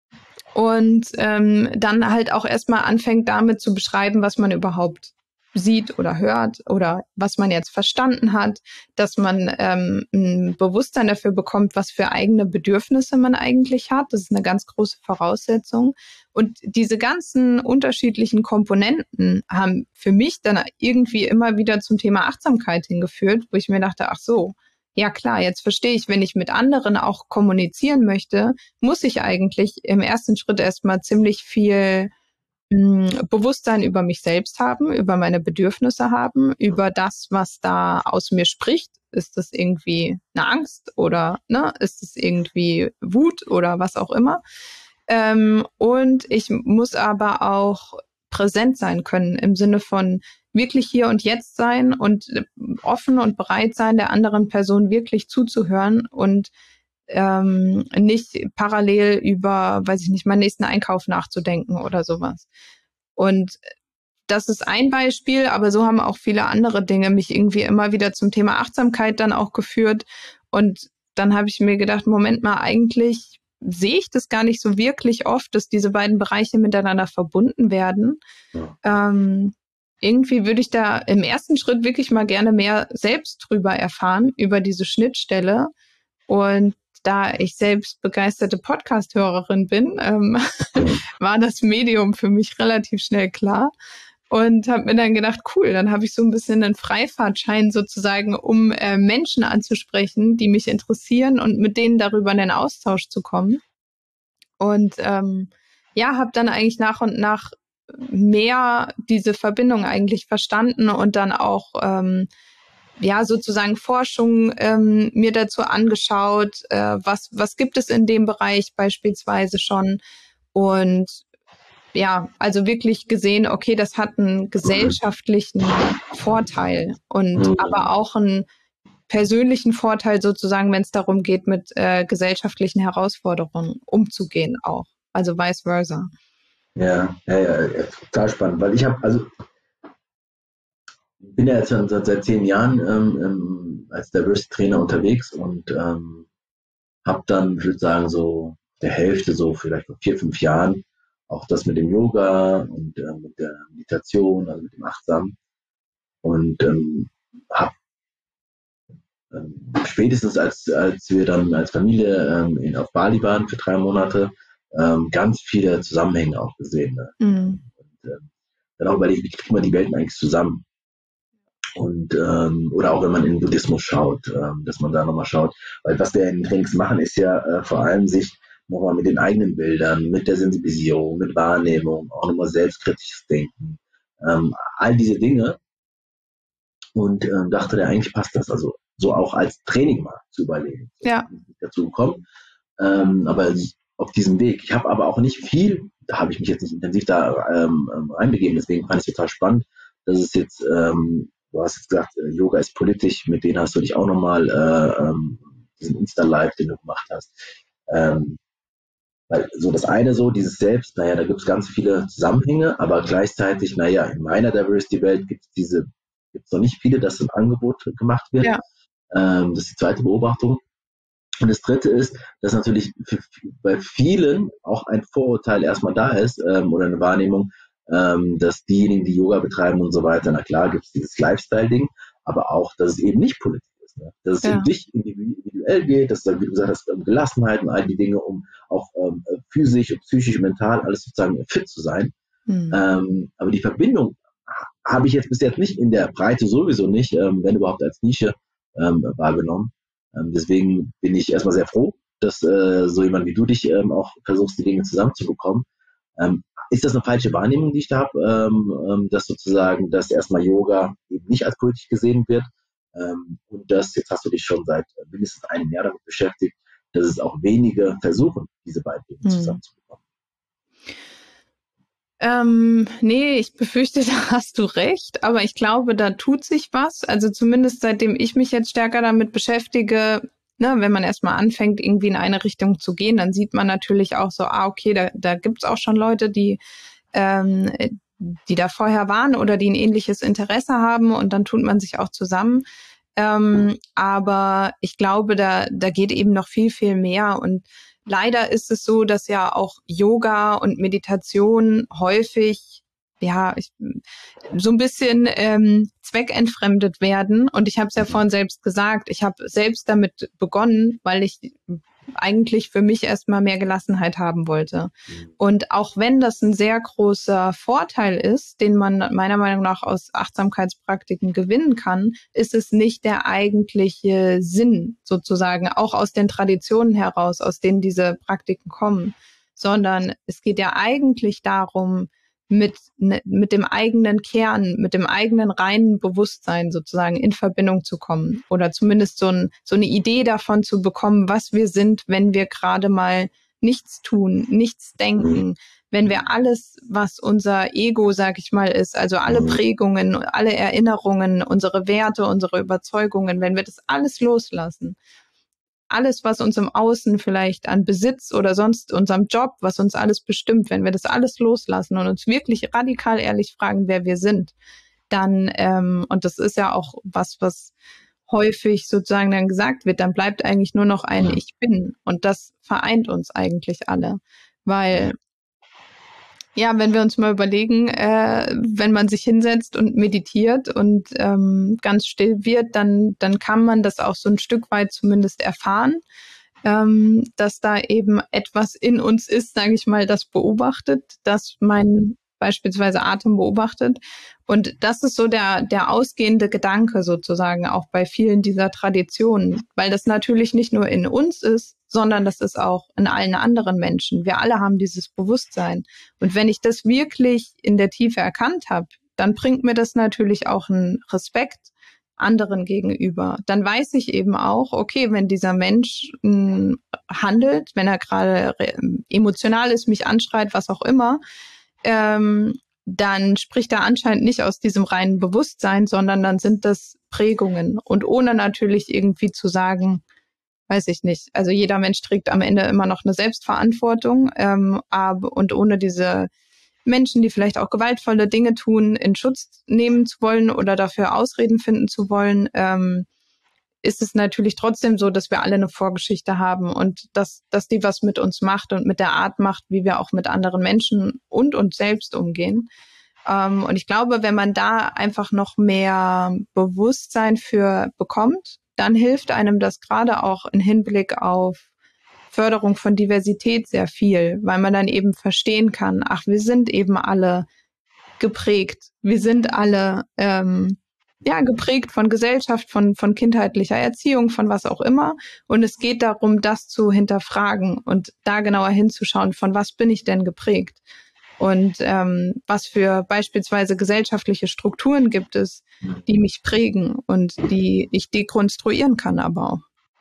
und ähm, dann halt auch erstmal anfängt damit zu beschreiben, was man überhaupt sieht oder hört oder was man jetzt verstanden hat, dass man ähm, ein Bewusstsein dafür bekommt, was für eigene Bedürfnisse man eigentlich hat. Das ist eine ganz große Voraussetzung. Und diese ganzen unterschiedlichen Komponenten haben für mich dann irgendwie immer wieder zum Thema Achtsamkeit hingeführt, wo ich mir dachte, ach so, ja klar, jetzt verstehe ich, wenn ich mit anderen auch kommunizieren möchte, muss ich eigentlich im ersten Schritt erstmal ziemlich viel Bewusstsein über mich selbst haben, über meine Bedürfnisse haben, über das, was da aus mir spricht. Ist das irgendwie eine Angst oder ne, ist es irgendwie Wut oder was auch immer? Ähm, und ich muss aber auch präsent sein können im Sinne von wirklich hier und jetzt sein und offen und bereit sein, der anderen Person wirklich zuzuhören und ähm, nicht parallel über, weiß ich nicht, meinen nächsten Einkauf nachzudenken oder sowas. Und das ist ein Beispiel, aber so haben auch viele andere Dinge mich irgendwie immer wieder zum Thema Achtsamkeit dann auch geführt. Und dann habe ich mir gedacht, Moment mal, eigentlich sehe ich das gar nicht so wirklich oft, dass diese beiden Bereiche miteinander verbunden werden. Ja. Ähm, irgendwie würde ich da im ersten Schritt wirklich mal gerne mehr selbst drüber erfahren, über diese Schnittstelle. Und da ich selbst begeisterte Podcast-Hörerin bin, ähm, war das Medium für mich relativ schnell klar. Und habe mir dann gedacht, cool, dann habe ich so ein bisschen einen Freifahrtschein sozusagen, um äh, Menschen anzusprechen, die mich interessieren und mit denen darüber in den Austausch zu kommen. Und ähm, ja, habe dann eigentlich nach und nach mehr diese Verbindung eigentlich verstanden und dann auch ähm, ja sozusagen Forschung ähm, mir dazu angeschaut, äh, was was gibt es in dem Bereich beispielsweise schon und ja, also wirklich gesehen, okay, das hat einen gesellschaftlichen Vorteil und Mhm. aber auch einen persönlichen Vorteil sozusagen, wenn es darum geht, mit äh, gesellschaftlichen Herausforderungen umzugehen auch, also vice versa. Ja, ja, ja, ja, total spannend, weil ich habe, also bin ja jetzt schon seit, seit zehn Jahren ähm, ähm, als Diversity-Trainer unterwegs und ähm, habe dann, ich würde sagen, so der Hälfte, so vielleicht vor vier, fünf Jahren, auch das mit dem Yoga und äh, mit der Meditation, also mit dem Achtsamen und ähm, habe ähm, spätestens als, als wir dann als Familie ähm, in, auf Bali waren für drei Monate, ähm, ganz viele Zusammenhänge auch gesehen. Ne? Mhm. Und, ähm, dann auch überlegt, wie kriegt man die Welten eigentlich zusammen? Und ähm, oder auch wenn man in den Buddhismus schaut, ähm, dass man da nochmal schaut. Weil was wir in den Trainings machen, ist ja äh, vor allem sich nochmal mit den eigenen Bildern, mit der Sensibilisierung, mit Wahrnehmung, auch nochmal selbstkritisches Denken, ähm, all diese Dinge. Und ähm, dachte, der eigentlich passt das. Also so auch als Training mal zu überlegen. Ja. Ich bin nicht dazu gekommen. Ähm, aber auf diesem Weg. Ich habe aber auch nicht viel, da habe ich mich jetzt nicht intensiv da ähm, reinbegeben, deswegen fand ich es total spannend, dass es jetzt, ähm, du hast jetzt gesagt, äh, Yoga ist politisch, mit denen hast du dich auch nochmal äh, ähm, diesen Insta-Live, den du gemacht hast. Ähm, weil so das eine so, dieses Selbst, naja, da gibt es ganz viele Zusammenhänge, aber gleichzeitig, naja, in meiner Diversity-Welt gibt es diese, gibt es noch nicht viele, dass ein Angebot gemacht wird. Ja. Ähm, das ist die zweite Beobachtung. Und das dritte ist, dass natürlich für, bei vielen auch ein Vorurteil erstmal da ist ähm, oder eine Wahrnehmung, ähm, dass diejenigen, die Yoga betreiben und so weiter, na klar gibt es dieses Lifestyle-Ding, aber auch, dass es eben nicht politisch ist. Ne? Dass es Ja. um dich individuell geht, dass es dann, wie du gesagt hast, um Gelassenheit und all die Dinge, um auch ähm, physisch und psychisch, mental alles sozusagen fit zu sein. Mhm. Ähm, aber die Verbindung habe ich jetzt bis jetzt nicht in der Breite sowieso nicht, ähm, wenn überhaupt als Nische ähm, wahrgenommen. Ähm, deswegen bin ich erstmal sehr froh, dass äh, so jemand wie du dich ähm, auch versuchst, die Dinge zusammenzubekommen. Ähm, ist das eine falsche Wahrnehmung, die ich da habe, ähm, ähm, dass sozusagen, dass erstmal Yoga eben nicht als politisch gesehen wird ähm, und dass, jetzt hast du dich schon seit mindestens einem Jahr damit beschäftigt, dass es auch wenige versuchen, diese beiden Dinge Mhm. zusammenzubekommen. Ähm, nee, ich befürchte, da hast du recht, aber ich glaube, da tut sich was. Also zumindest seitdem ich mich jetzt stärker damit beschäftige, ne, wenn man erstmal anfängt, irgendwie in eine Richtung zu gehen, dann sieht man natürlich auch so, ah, okay, da, da gibt's auch schon Leute, die, ähm, die da vorher waren oder die ein ähnliches Interesse haben und dann tut man sich auch zusammen. Ähm, aber ich glaube, da, da geht eben noch viel, viel mehr und leider ist es so, dass ja auch Yoga und Meditation häufig, ja, ich, so ein bisschen ähm, zweckentfremdet werden. Und ich habe es ja vorhin selbst gesagt, ich habe selbst damit begonnen, weil ich eigentlich für mich erstmal mehr Gelassenheit haben wollte. Und auch wenn das ein sehr großer Vorteil ist, den man meiner Meinung nach aus Achtsamkeitspraktiken gewinnen kann, ist es nicht der eigentliche Sinn sozusagen, auch aus den Traditionen heraus, aus denen diese Praktiken kommen, sondern es geht ja eigentlich darum, mit, mit dem eigenen Kern, mit dem eigenen reinen Bewusstsein sozusagen in Verbindung zu kommen oder zumindest so, ein, so eine Idee davon zu bekommen, was wir sind, wenn wir gerade mal nichts tun, nichts denken, wenn wir alles, was unser Ego, sag ich mal, ist, also alle Prägungen, alle Erinnerungen, unsere Werte, unsere Überzeugungen, wenn wir das alles loslassen, alles, was uns im Außen vielleicht an Besitz oder sonst unserem Job, was uns alles bestimmt, wenn wir das alles loslassen und uns wirklich radikal ehrlich fragen, wer wir sind, dann, ähm, und das ist ja auch was, was häufig sozusagen dann gesagt wird, dann bleibt eigentlich nur noch ein Ich bin. Und das vereint uns eigentlich alle, weil Ja, wenn wir uns mal überlegen, äh, wenn man sich hinsetzt und meditiert und ähm, ganz still wird, dann, dann kann man das auch so ein Stück weit zumindest erfahren, ähm, dass da eben etwas in uns ist, sage ich mal, das beobachtet, das mein beispielsweise Atem beobachtet. Und das ist so der, der ausgehende Gedanke sozusagen auch bei vielen dieser Traditionen, weil das natürlich nicht nur in uns ist, sondern das ist auch in allen anderen Menschen. Wir alle haben dieses Bewusstsein. Und wenn ich das wirklich in der Tiefe erkannt habe, dann bringt mir das natürlich auch einen Respekt anderen gegenüber. Dann weiß ich eben auch, okay, wenn dieser Mensch mh, handelt, wenn er gerade emotional ist, mich anschreit, was auch immer, ähm, dann spricht er anscheinend nicht aus diesem reinen Bewusstsein, sondern dann sind das Prägungen. Und ohne natürlich irgendwie zu sagen, weiß ich nicht. Also jeder Mensch trägt am Ende immer noch eine Selbstverantwortung, ähm, aber und ohne diese Menschen, die vielleicht auch gewaltvolle Dinge tun, in Schutz nehmen zu wollen oder dafür Ausreden finden zu wollen, ähm, ist es natürlich trotzdem so, dass wir alle eine Vorgeschichte haben und dass, dass die was mit uns macht und mit der Art macht, wie wir auch mit anderen Menschen und uns selbst umgehen. Ähm, und ich glaube, wenn man da einfach noch mehr Bewusstsein für bekommt, dann hilft einem das gerade auch im Hinblick auf Förderung von Diversität sehr viel, weil man dann eben verstehen kann, ach, wir sind eben alle geprägt, wir sind alle ähm, ja geprägt von Gesellschaft, von von kindheitlicher Erziehung, von was auch immer. Und es geht darum, das zu hinterfragen und da genauer hinzuschauen, von was bin ich denn geprägt und ähm, was für beispielsweise gesellschaftliche Strukturen gibt es, die mich prägen und die ich dekonstruieren kann, aber auch.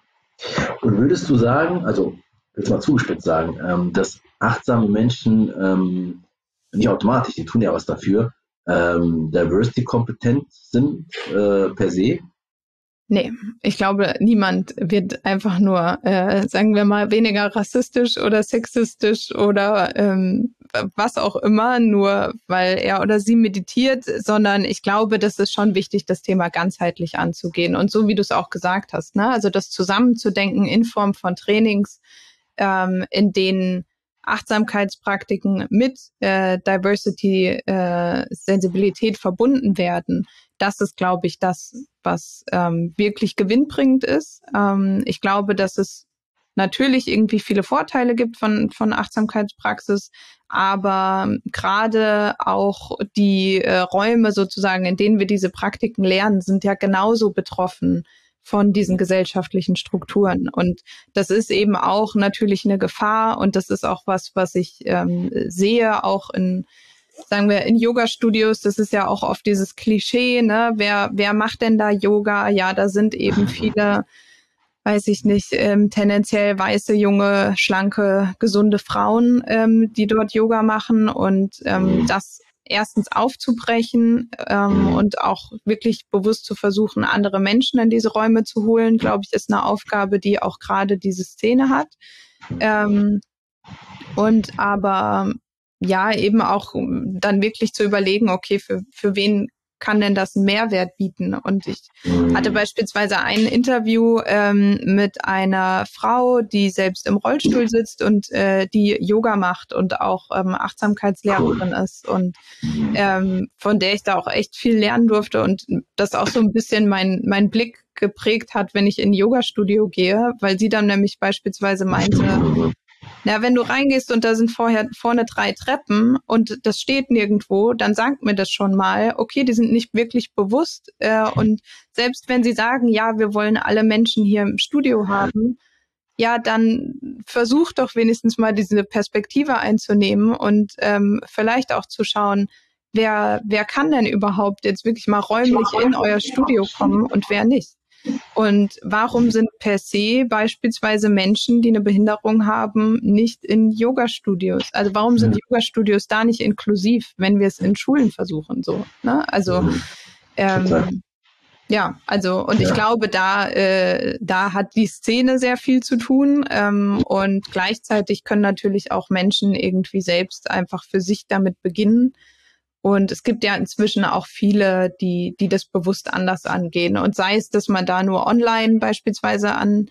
Und würdest du sagen, also jetzt mal zugespitzt sagen, ähm, dass achtsame Menschen ähm, nicht automatisch, die tun ja was dafür, ähm, Diversity-kompetent sind äh, per se? Nee, ich glaube, niemand wird einfach nur, äh, sagen wir mal, weniger rassistisch oder sexistisch oder ähm, was auch immer, nur weil er oder sie meditiert, sondern ich glaube, das ist schon wichtig, das Thema ganzheitlich anzugehen. Und so wie du es auch gesagt hast, ne, also das zusammenzudenken in Form von Trainings, ähm, in denen Achtsamkeitspraktiken mit äh, Diversity, äh, Sensibilität verbunden werden. Das ist, glaube ich, das, was ähm, wirklich gewinnbringend ist. Ähm, ich glaube, dass es natürlich irgendwie viele Vorteile gibt von, von Achtsamkeitspraxis, aber gerade auch die äh, Räume sozusagen, in denen wir diese Praktiken lernen, sind ja genauso betroffen von diesen gesellschaftlichen Strukturen. Und das ist eben auch natürlich eine Gefahr und das ist auch was, was ich ähm, sehe, auch in, sagen wir, in Yoga-Studios. Das ist ja auch oft dieses Klischee, ne? Wer, wer macht denn da Yoga? Ja, da sind eben viele, weiß ich nicht, ähm, tendenziell weiße, junge, schlanke, gesunde Frauen, ähm, die dort Yoga machen und ähm, das erstens aufzubrechen ähm, und auch wirklich bewusst zu versuchen, andere Menschen in diese Räume zu holen, glaube ich, ist eine Aufgabe, die auch gerade diese Szene hat. Ähm, und aber ja, eben auch dann wirklich zu überlegen, okay, für, für wen kann denn das einen Mehrwert bieten? Und ich hatte beispielsweise ein Interview ähm, mit einer Frau, die selbst im Rollstuhl sitzt und äh, die Yoga macht und auch ähm, Achtsamkeitslehrerin ist und ähm, von der ich da auch echt viel lernen durfte und das auch so ein bisschen mein, mein Blick geprägt hat, wenn ich in ein Yoga-Studio gehe, weil sie dann nämlich beispielsweise meinte, na, wenn du reingehst und da sind vorher vorne drei Treppen und das steht nirgendwo, dann sagt mir das schon mal, okay, die sind nicht wirklich bewusst. Äh, und selbst wenn sie sagen, ja, wir wollen alle Menschen hier im Studio haben, ja, dann versucht doch wenigstens mal diese Perspektive einzunehmen und ähm, vielleicht auch zu schauen, wer, wer kann denn überhaupt jetzt wirklich mal räumlich in euer Studio kommen und wer nicht. Und warum sind per se beispielsweise Menschen, die eine Behinderung haben, nicht in Yoga-Studios? Also warum sind Yoga-Studios da nicht inklusiv, wenn wir es in Schulen versuchen? So, ne? Also ähm, ja, also und ich glaube, da äh, da hat die Szene sehr viel zu tun ähm, und gleichzeitig können natürlich auch Menschen irgendwie selbst einfach für sich damit beginnen. Und es gibt ja inzwischen auch viele, die die das bewusst anders angehen. Und sei es, dass man da nur online beispielsweise an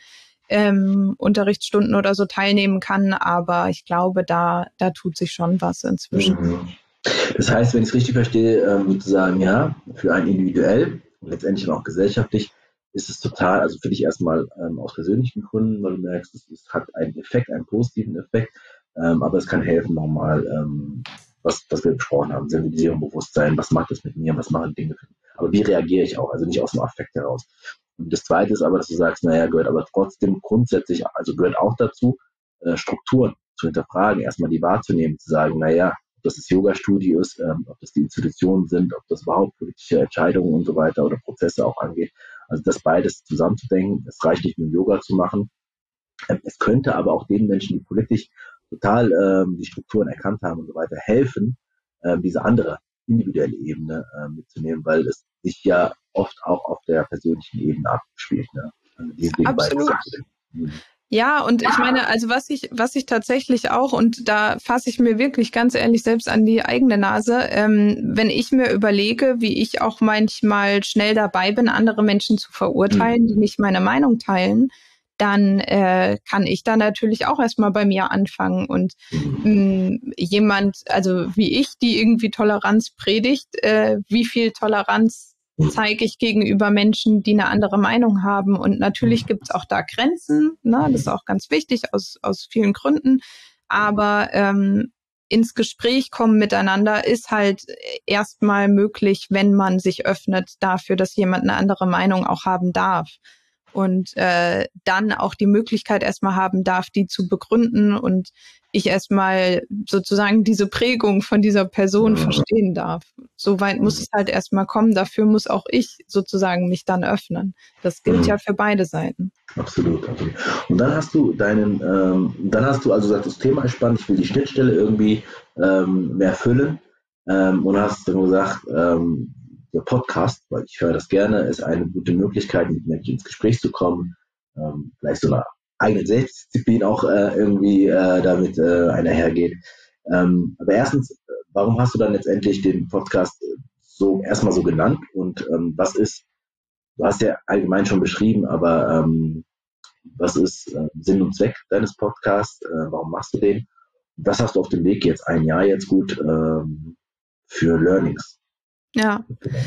ähm, Unterrichtsstunden oder so teilnehmen kann. Aber ich glaube, da, da tut sich schon was inzwischen. Mhm. Das heißt, wenn ich es richtig verstehe, ähm, sozusagen, ja, für einen individuell und letztendlich auch gesellschaftlich ist es total, also für dich erstmal ähm, aus persönlichen Gründen, weil du merkst, es, es hat einen Effekt, einen positiven Effekt, ähm, aber es kann helfen nochmal, ähm, was, was wir besprochen haben, Sensibilisierung, Bewusstsein, was macht das mit mir, was machen Dinge für mich, aber wie reagiere ich auch, also nicht aus dem Affekt heraus. Und das Zweite ist aber, dass du sagst, naja, gehört aber trotzdem grundsätzlich, also gehört auch dazu, äh, Strukturen zu hinterfragen, erstmal die wahrzunehmen, zu sagen, naja, ob das das Yoga-Studio ist, ähm, ob das die Institutionen sind, ob das überhaupt politische Entscheidungen und so weiter oder Prozesse auch angeht. Also das beides zusammenzudenken, es reicht nicht nur Yoga zu machen. Ähm, es könnte aber auch den Menschen, die politisch total ähm, die Strukturen erkannt haben und so weiter, helfen, ähm, diese andere individuelle Ebene ähm, mitzunehmen, weil es sich ja oft auch auf der persönlichen Ebene abspielt. Ne? Also diese Dinge beides Absolut. zusammenzudenken. Mhm. Ja, und ich meine, also was ich, was ich tatsächlich auch, und da fasse ich mir wirklich ganz ehrlich selbst an die eigene Nase, ähm, wenn ich mir überlege, wie ich auch manchmal schnell dabei bin, andere Menschen zu verurteilen, die nicht meine Meinung teilen, dann äh, kann ich da natürlich auch erstmal bei mir anfangen. Und mh, jemand, also wie ich, die irgendwie Toleranz predigt, äh, wie viel Toleranz zeige ich gegenüber Menschen, die eine andere Meinung haben. Und natürlich gibt es auch da Grenzen, ne? Das ist auch ganz wichtig aus, aus vielen Gründen. Aber ähm, ins Gespräch kommen miteinander ist halt erstmal möglich, wenn man sich öffnet dafür, dass jemand eine andere Meinung auch haben darf. Und äh, dann auch die Möglichkeit erstmal haben darf, die zu begründen und ich erstmal sozusagen diese Prägung von dieser Person verstehen darf. Soweit muss es halt erstmal kommen. Dafür muss auch ich sozusagen mich dann öffnen. Das gilt ja für beide Seiten. Absolut, absolut. Und dann hast du deinen, ähm, dann hast du also gesagt, das Thema ist spannend, ich will die Schnittstelle irgendwie ähm, mehr füllen. Ähm, und hast dann gesagt, ähm, der Podcast, weil ich höre das gerne, ist eine gute Möglichkeit, mit Menschen ins Gespräch zu kommen, ähm, vielleicht so eine eigene Selbstdisziplin auch äh, irgendwie äh, damit äh, einhergeht. Ähm, aber erstens, warum hast du dann letztendlich den Podcast so erstmal so genannt und ähm, was ist, du hast ja allgemein schon beschrieben, aber ähm, was ist äh, Sinn und Zweck deines Podcasts? Äh, warum machst du den? Was hast du auf dem Weg jetzt, ein Jahr jetzt gut, ähm, für Learnings? Ja.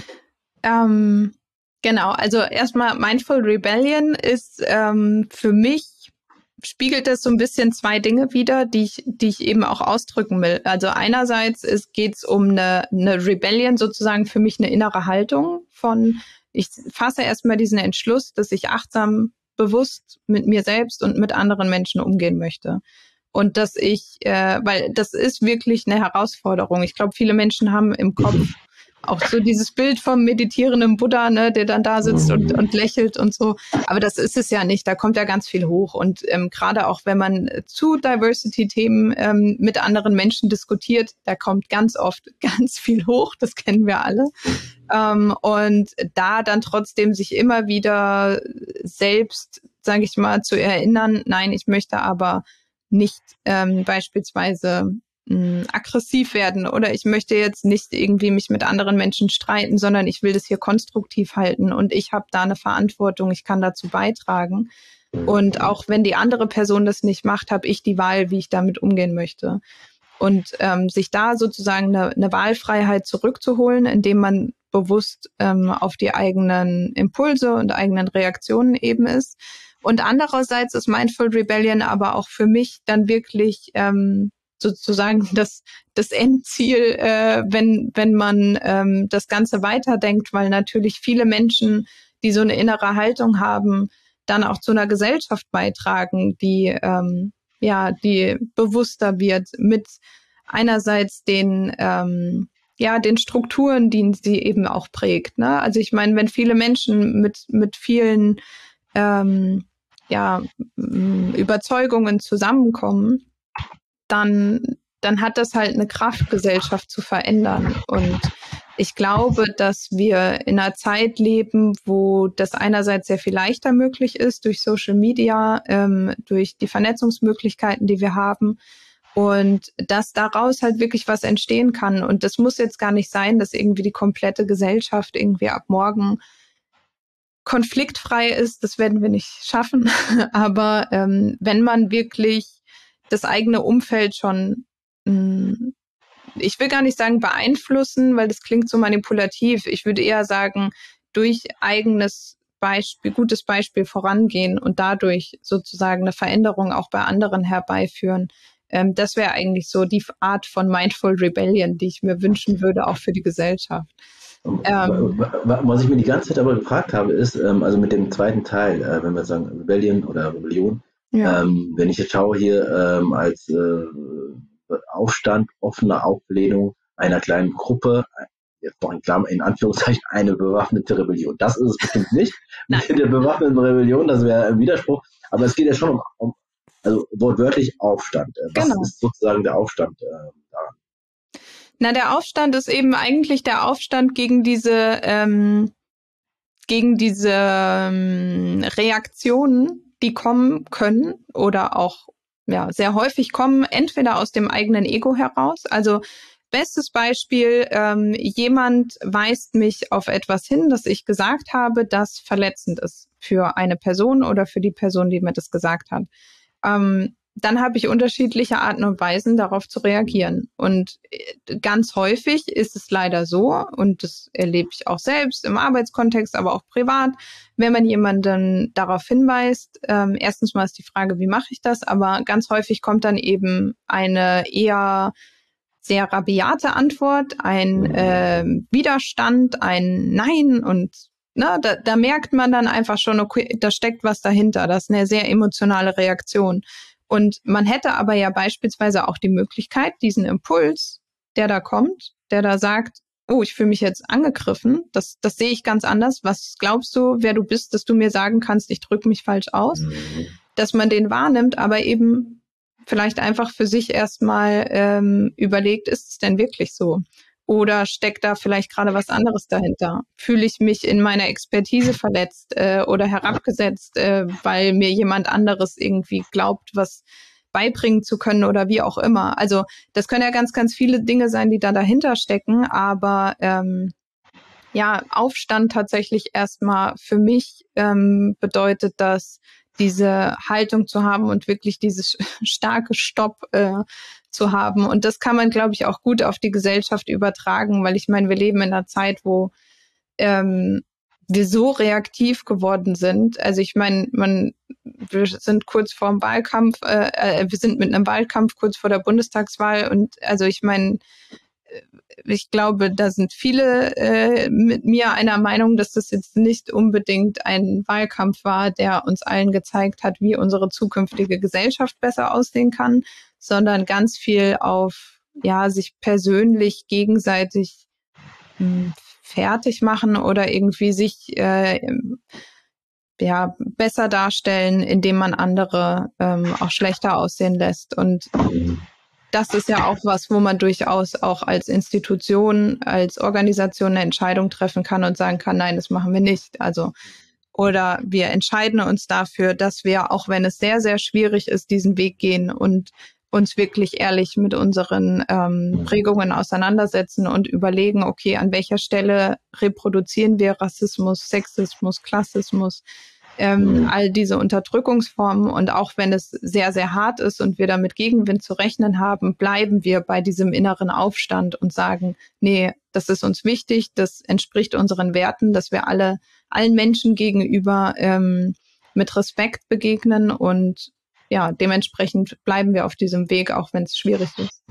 Ähm, genau, also erstmal Mindful Rebellion ist ähm, für mich, spiegelt das so ein bisschen zwei Dinge wider, die ich, die ich eben auch ausdrücken will. Also einerseits geht es um eine, eine Rebellion, sozusagen für mich eine innere Haltung von, ich fasse erstmal diesen Entschluss, dass ich achtsam, bewusst mit mir selbst und mit anderen Menschen umgehen möchte. Und dass ich, äh, weil das ist wirklich eine Herausforderung. Ich glaube, viele Menschen haben im Kopf auch so dieses Bild vom meditierenden Buddha, ne, der dann da sitzt und, und lächelt und so. Aber das ist es ja nicht. Da kommt ja ganz viel hoch. Und ähm, gerade auch, wenn man zu Diversity-Themen ähm, mit anderen Menschen diskutiert, da kommt ganz oft ganz viel hoch. Das kennen wir alle. Ähm, und da dann trotzdem sich immer wieder selbst, sage ich mal, zu erinnern, nein, ich möchte aber nicht ähm, beispielsweise mh, aggressiv werden oder ich möchte jetzt nicht irgendwie mich mit anderen Menschen streiten, sondern ich will das hier konstruktiv halten und ich habe da eine Verantwortung, ich kann dazu beitragen. Und auch wenn die andere Person das nicht macht, habe ich die Wahl, wie ich damit umgehen möchte. Und ähm, sich da sozusagen eine, eine Wahlfreiheit zurückzuholen, indem man bewusst ähm, auf die eigenen Impulse und eigenen Reaktionen eben ist. Und andererseits ist Mindful Rebellion aber auch für mich dann wirklich ähm, sozusagen das, das Endziel, äh, wenn, wenn man ähm, das Ganze weiterdenkt, weil natürlich viele Menschen, die so eine innere Haltung haben, dann auch zu einer Gesellschaft beitragen, die ähm, ja, die bewusster wird mit einerseits den ähm, ja, den Strukturen, die sie eben auch prägt. Ne? Also ich meine, wenn viele Menschen mit mit vielen ähm, ja, Überzeugungen zusammenkommen, dann, dann hat das halt eine Kraft, Gesellschaft zu verändern. Und ich glaube, dass wir in einer Zeit leben, wo das einerseits sehr viel leichter möglich ist durch Social Media, ähm, durch die Vernetzungsmöglichkeiten, die wir haben. Und dass daraus halt wirklich was entstehen kann. Und das muss jetzt gar nicht sein, dass irgendwie die komplette Gesellschaft irgendwie ab morgen konfliktfrei ist, das werden wir nicht schaffen. Aber ähm, wenn man wirklich das eigene Umfeld schon, mh, ich will gar nicht sagen beeinflussen, weil das klingt so manipulativ. Ich würde eher sagen, durch eigenes Beispiel, gutes Beispiel vorangehen und dadurch sozusagen eine Veränderung auch bei anderen herbeiführen. Ähm, das wäre eigentlich so die Art von Mindful Rebellion, die ich mir wünschen würde, auch für die Gesellschaft. Ähm, Was ich mir die ganze Zeit aber gefragt habe, ist, ähm, also mit dem zweiten Teil, äh, wenn wir sagen Rebellion oder Rebellion, ja. ähm, wenn ich jetzt schaue hier ähm, als äh, Aufstand, offene Auflehnung einer kleinen Gruppe, jetzt noch in Klammern, in Anführungszeichen, eine bewaffnete Rebellion. Das ist es bestimmt nicht mit der bewaffneten Rebellion, das wäre ein Widerspruch, aber es geht ja schon um, um also wortwörtlich Aufstand. Was genau. ist sozusagen der Aufstand äh, daran? Na, der Aufstand ist eben eigentlich der Aufstand gegen diese, ähm, gegen diese ähm, Reaktionen, die kommen können oder auch ja sehr häufig kommen, entweder aus dem eigenen Ego heraus. Also bestes Beispiel, ähm, jemand weist mich auf etwas hin, das ich gesagt habe, das verletzend ist für eine Person oder für die Person, die mir das gesagt hat. Ähm, dann habe ich unterschiedliche Arten und Weisen, darauf zu reagieren. Und ganz häufig ist es leider so, und das erlebe ich auch selbst im Arbeitskontext, aber auch privat, wenn man jemanden darauf hinweist, ähm, erstens mal ist die Frage, wie mache ich das, aber ganz häufig kommt dann eben eine eher sehr rabiate Antwort, ein äh, Widerstand, ein Nein und ne, da, da merkt man dann einfach schon, okay, da steckt was dahinter, das ist eine sehr emotionale Reaktion. Und man hätte aber ja beispielsweise auch die Möglichkeit, diesen Impuls, der da kommt, der da sagt, oh, ich fühle mich jetzt angegriffen, das, das sehe ich ganz anders. Was glaubst du, wer du bist, dass du mir sagen kannst, ich drücke mich falsch aus? Mhm. Dass man den wahrnimmt, aber eben vielleicht einfach für sich erstmal ähm, überlegt, ist es denn wirklich so? Oder steckt da vielleicht gerade was anderes dahinter? Fühle ich mich in meiner Expertise verletzt äh, oder herabgesetzt, äh, weil mir jemand anderes irgendwie glaubt, was beibringen zu können oder wie auch immer? Also das können ja ganz, ganz viele Dinge sein, die da dahinter stecken, aber ähm, ja, Aufstand tatsächlich erstmal für mich ähm, bedeutet das, diese Haltung zu haben und wirklich dieses starke Stopp äh, zu haben. Und das kann man, glaube ich, auch gut auf die Gesellschaft übertragen, weil ich meine, wir leben in einer Zeit, wo ähm, wir so reaktiv geworden sind. Also ich meine, man, wir sind kurz vor dem Wahlkampf, äh, wir sind mit einem Wahlkampf kurz vor der Bundestagswahl und also ich meine, ich glaube, da sind viele äh, mit mir einer Meinung, dass das jetzt nicht unbedingt ein Wahlkampf war, der uns allen gezeigt hat, wie unsere zukünftige Gesellschaft besser aussehen kann, sondern ganz viel auf, ja, sich persönlich gegenseitig mh, fertig machen oder irgendwie sich äh, ja, besser darstellen, indem man andere ähm, auch schlechter aussehen lässt. Und das ist ja auch was, wo man durchaus auch als Institution, als Organisation eine Entscheidung treffen kann und sagen kann, nein, das machen wir nicht. Also, oder wir entscheiden uns dafür, dass wir, auch wenn es sehr, sehr schwierig ist, diesen Weg gehen und uns wirklich ehrlich mit unseren ähm, Prägungen auseinandersetzen und überlegen, okay, an welcher Stelle reproduzieren wir Rassismus, Sexismus, Klassismus, Ähm, all diese Unterdrückungsformen, und auch wenn es sehr, sehr hart ist und wir damit Gegenwind zu rechnen haben, bleiben wir bei diesem inneren Aufstand und sagen, nee, das ist uns wichtig, das entspricht unseren Werten, dass wir alle allen Menschen gegenüber ähm, mit Respekt begegnen, und ja, dementsprechend bleiben wir auf diesem Weg, auch wenn es schwierig ist.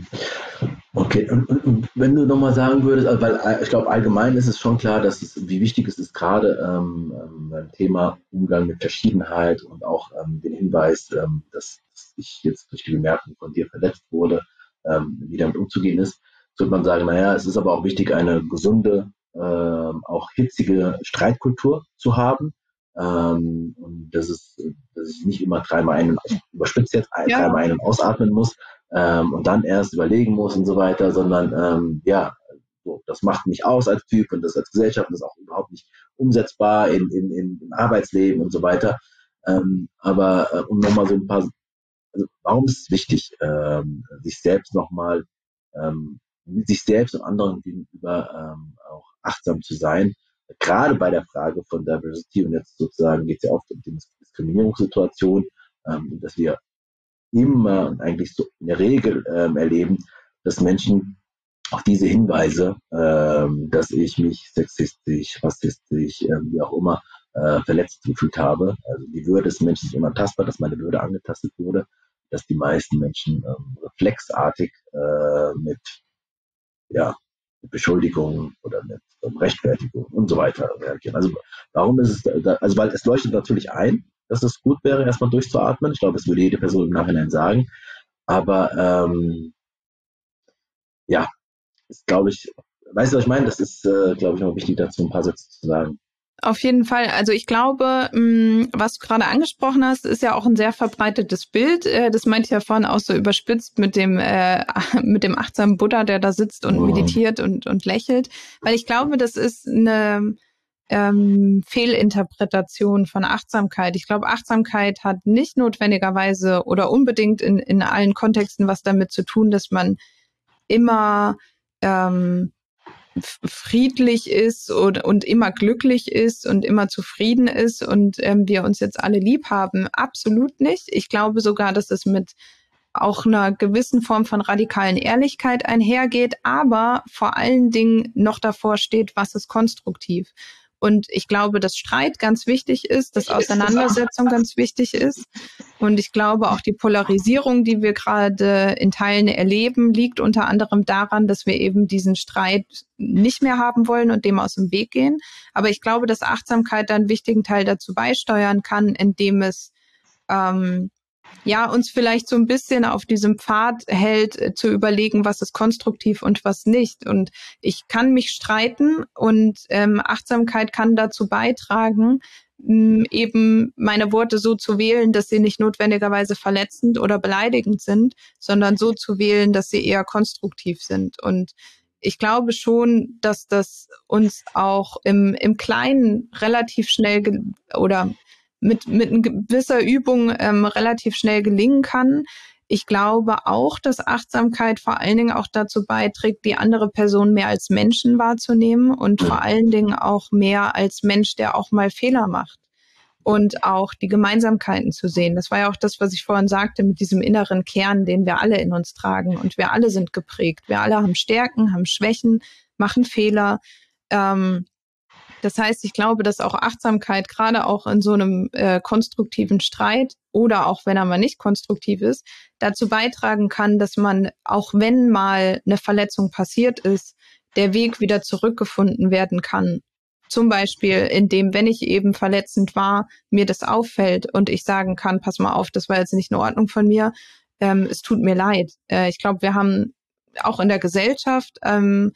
Okay, und, und, und wenn du nochmal sagen würdest, also weil ich glaube, allgemein ist es schon klar, dass es, wie wichtig es ist, gerade ähm, beim Thema Umgang mit Verschiedenheit und auch ähm, den Hinweis, ähm, dass, dass ich jetzt durch die Bemerkung von dir verletzt wurde, ähm, wie damit umzugehen ist, würde man sagen, naja, es ist aber auch wichtig, eine gesunde, ähm, auch hitzige Streitkultur zu haben. Ähm, und dass es, dass ich nicht immer dreimal ein, ich überspitze jetzt ein, ja. dreimal ein- und ausatmen muss, ähm, und dann erst überlegen muss und so weiter, sondern ähm, ja, so, das macht mich aus als Typ und das als Gesellschaft, und das ist auch überhaupt nicht umsetzbar in, in, in, im Arbeitsleben und so weiter. Ähm, aber äh, um nochmal so ein paar, also warum ist es wichtig, ähm, sich selbst nochmal, ähm, sich selbst und anderen gegenüber ähm, auch achtsam zu sein, gerade bei der Frage von Diversity, und jetzt sozusagen geht es ja oft um die Diskriminierungssituation, ähm, dass wir immer eigentlich so in der Regel ähm, erleben, dass Menschen auf diese Hinweise, ähm, dass ich mich sexistisch, rassistisch, ähm, wie auch immer, äh, verletzt gefühlt habe. Also die Würde des Menschen ist unantastbar, dass meine Würde angetastet wurde, dass die meisten Menschen ähm, reflexartig äh, mit, ja, mit Beschuldigungen oder mit ähm, Rechtfertigung und so weiter reagieren. Also warum ist es, da, also weil es leuchtet natürlich ein, dass es gut wäre, erstmal durchzuatmen. Ich glaube, es würde jede Person im Nachhinein sagen. Aber ähm, ja, ist, glaube ich, weißt du, was ich meine? Das ist, äh, glaube ich, noch wichtig, dazu ein paar Sätze zu sagen. Auf jeden Fall. Also ich glaube, mh, was du gerade angesprochen hast, ist ja auch ein sehr verbreitetes Bild. Äh, das meinte ich ja vorhin auch so überspitzt mit dem äh, mit dem achtsamen Buddha, der da sitzt und Mhm. meditiert und und lächelt. Weil ich glaube, das ist eine ähm, Fehlinterpretation von Achtsamkeit. Ich glaube, Achtsamkeit hat nicht notwendigerweise oder unbedingt in in allen Kontexten was damit zu tun, dass man immer ähm, friedlich ist und, und immer glücklich ist und immer zufrieden ist und ähm, wir uns jetzt alle lieb haben. Absolut nicht. Ich glaube sogar, dass es mit auch einer gewissen Form von radikalen Ehrlichkeit einhergeht, aber vor allen Dingen noch davor steht, was ist konstruktiv. Und ich glaube, dass Streit ganz wichtig ist, dass Auseinandersetzung ganz wichtig ist. Und ich glaube, auch die Polarisierung, die wir gerade in Teilen erleben, liegt unter anderem daran, dass wir eben diesen Streit nicht mehr haben wollen und dem aus dem Weg gehen. Aber ich glaube, dass Achtsamkeit einen wichtigen Teil dazu beisteuern kann, indem es ähm, ja, uns vielleicht so ein bisschen auf diesem Pfad hält, äh, zu überlegen, was ist konstruktiv und was nicht. Und ich kann mich streiten und ähm, Achtsamkeit kann dazu beitragen, mh, eben meine Worte so zu wählen, dass sie nicht notwendigerweise verletzend oder beleidigend sind, sondern so zu wählen, dass sie eher konstruktiv sind. Und ich glaube schon, dass das uns auch im, im Kleinen relativ schnell ge- oder mit, mit einer gewisser Übung ähm, relativ schnell gelingen kann. Ich glaube auch, dass Achtsamkeit vor allen Dingen auch dazu beiträgt, die andere Person mehr als Menschen wahrzunehmen und vor allen Dingen auch mehr als Mensch, der auch mal Fehler macht und auch die Gemeinsamkeiten zu sehen. Das war ja auch das, was ich vorhin sagte, mit diesem inneren Kern, den wir alle in uns tragen. Und wir alle sind geprägt. Wir alle haben Stärken, haben Schwächen, machen Fehler. Ähm, Das heißt, ich glaube, dass auch Achtsamkeit gerade auch in so einem äh, konstruktiven Streit oder auch wenn er mal nicht konstruktiv ist, dazu beitragen kann, dass man, auch wenn mal eine Verletzung passiert ist, der Weg wieder zurückgefunden werden kann. Zum Beispiel, indem, wenn ich eben verletzend war, mir das auffällt und ich sagen kann, pass mal auf, das war jetzt nicht in Ordnung von mir, ähm, es tut mir leid. Äh, ich glaube, wir haben auch in der Gesellschaft ähm,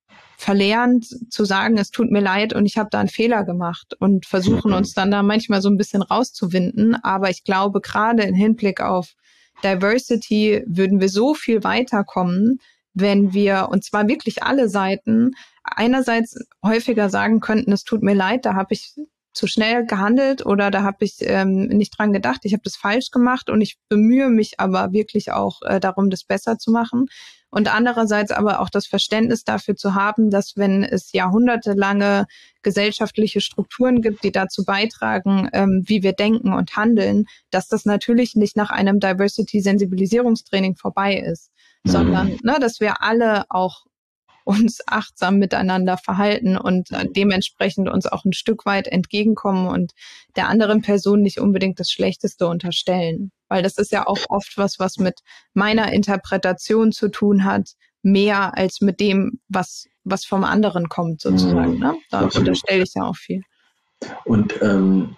verlernt zu sagen, es tut mir leid und ich habe da einen Fehler gemacht und versuchen uns dann da manchmal so ein bisschen rauszuwinden. Aber ich glaube, gerade im Hinblick auf Diversity würden wir so viel weiterkommen, wenn wir, und zwar wirklich alle Seiten, einerseits häufiger sagen könnten, es tut mir leid, da habe ich zu schnell gehandelt oder da habe ich ähm, nicht dran gedacht, ich habe das falsch gemacht und ich bemühe mich aber wirklich auch äh, darum, das besser zu machen. Und andererseits aber auch das Verständnis dafür zu haben, dass wenn es jahrhundertelange gesellschaftliche Strukturen gibt, die dazu beitragen, ähm, wie wir denken und handeln, dass das natürlich nicht nach einem Diversity-Sensibilisierungstraining vorbei ist, mhm. sondern ne, dass wir alle auch uns achtsam miteinander verhalten und äh, dementsprechend uns auch ein Stück weit entgegenkommen und der anderen Person nicht unbedingt das Schlechteste unterstellen. Weil das ist ja auch oft was, was mit meiner Interpretation zu tun hat, mehr als mit dem, was, was vom anderen kommt sozusagen. Mhm. Ne? Da Absolut. unterstelle ich ja auch viel. Und ähm,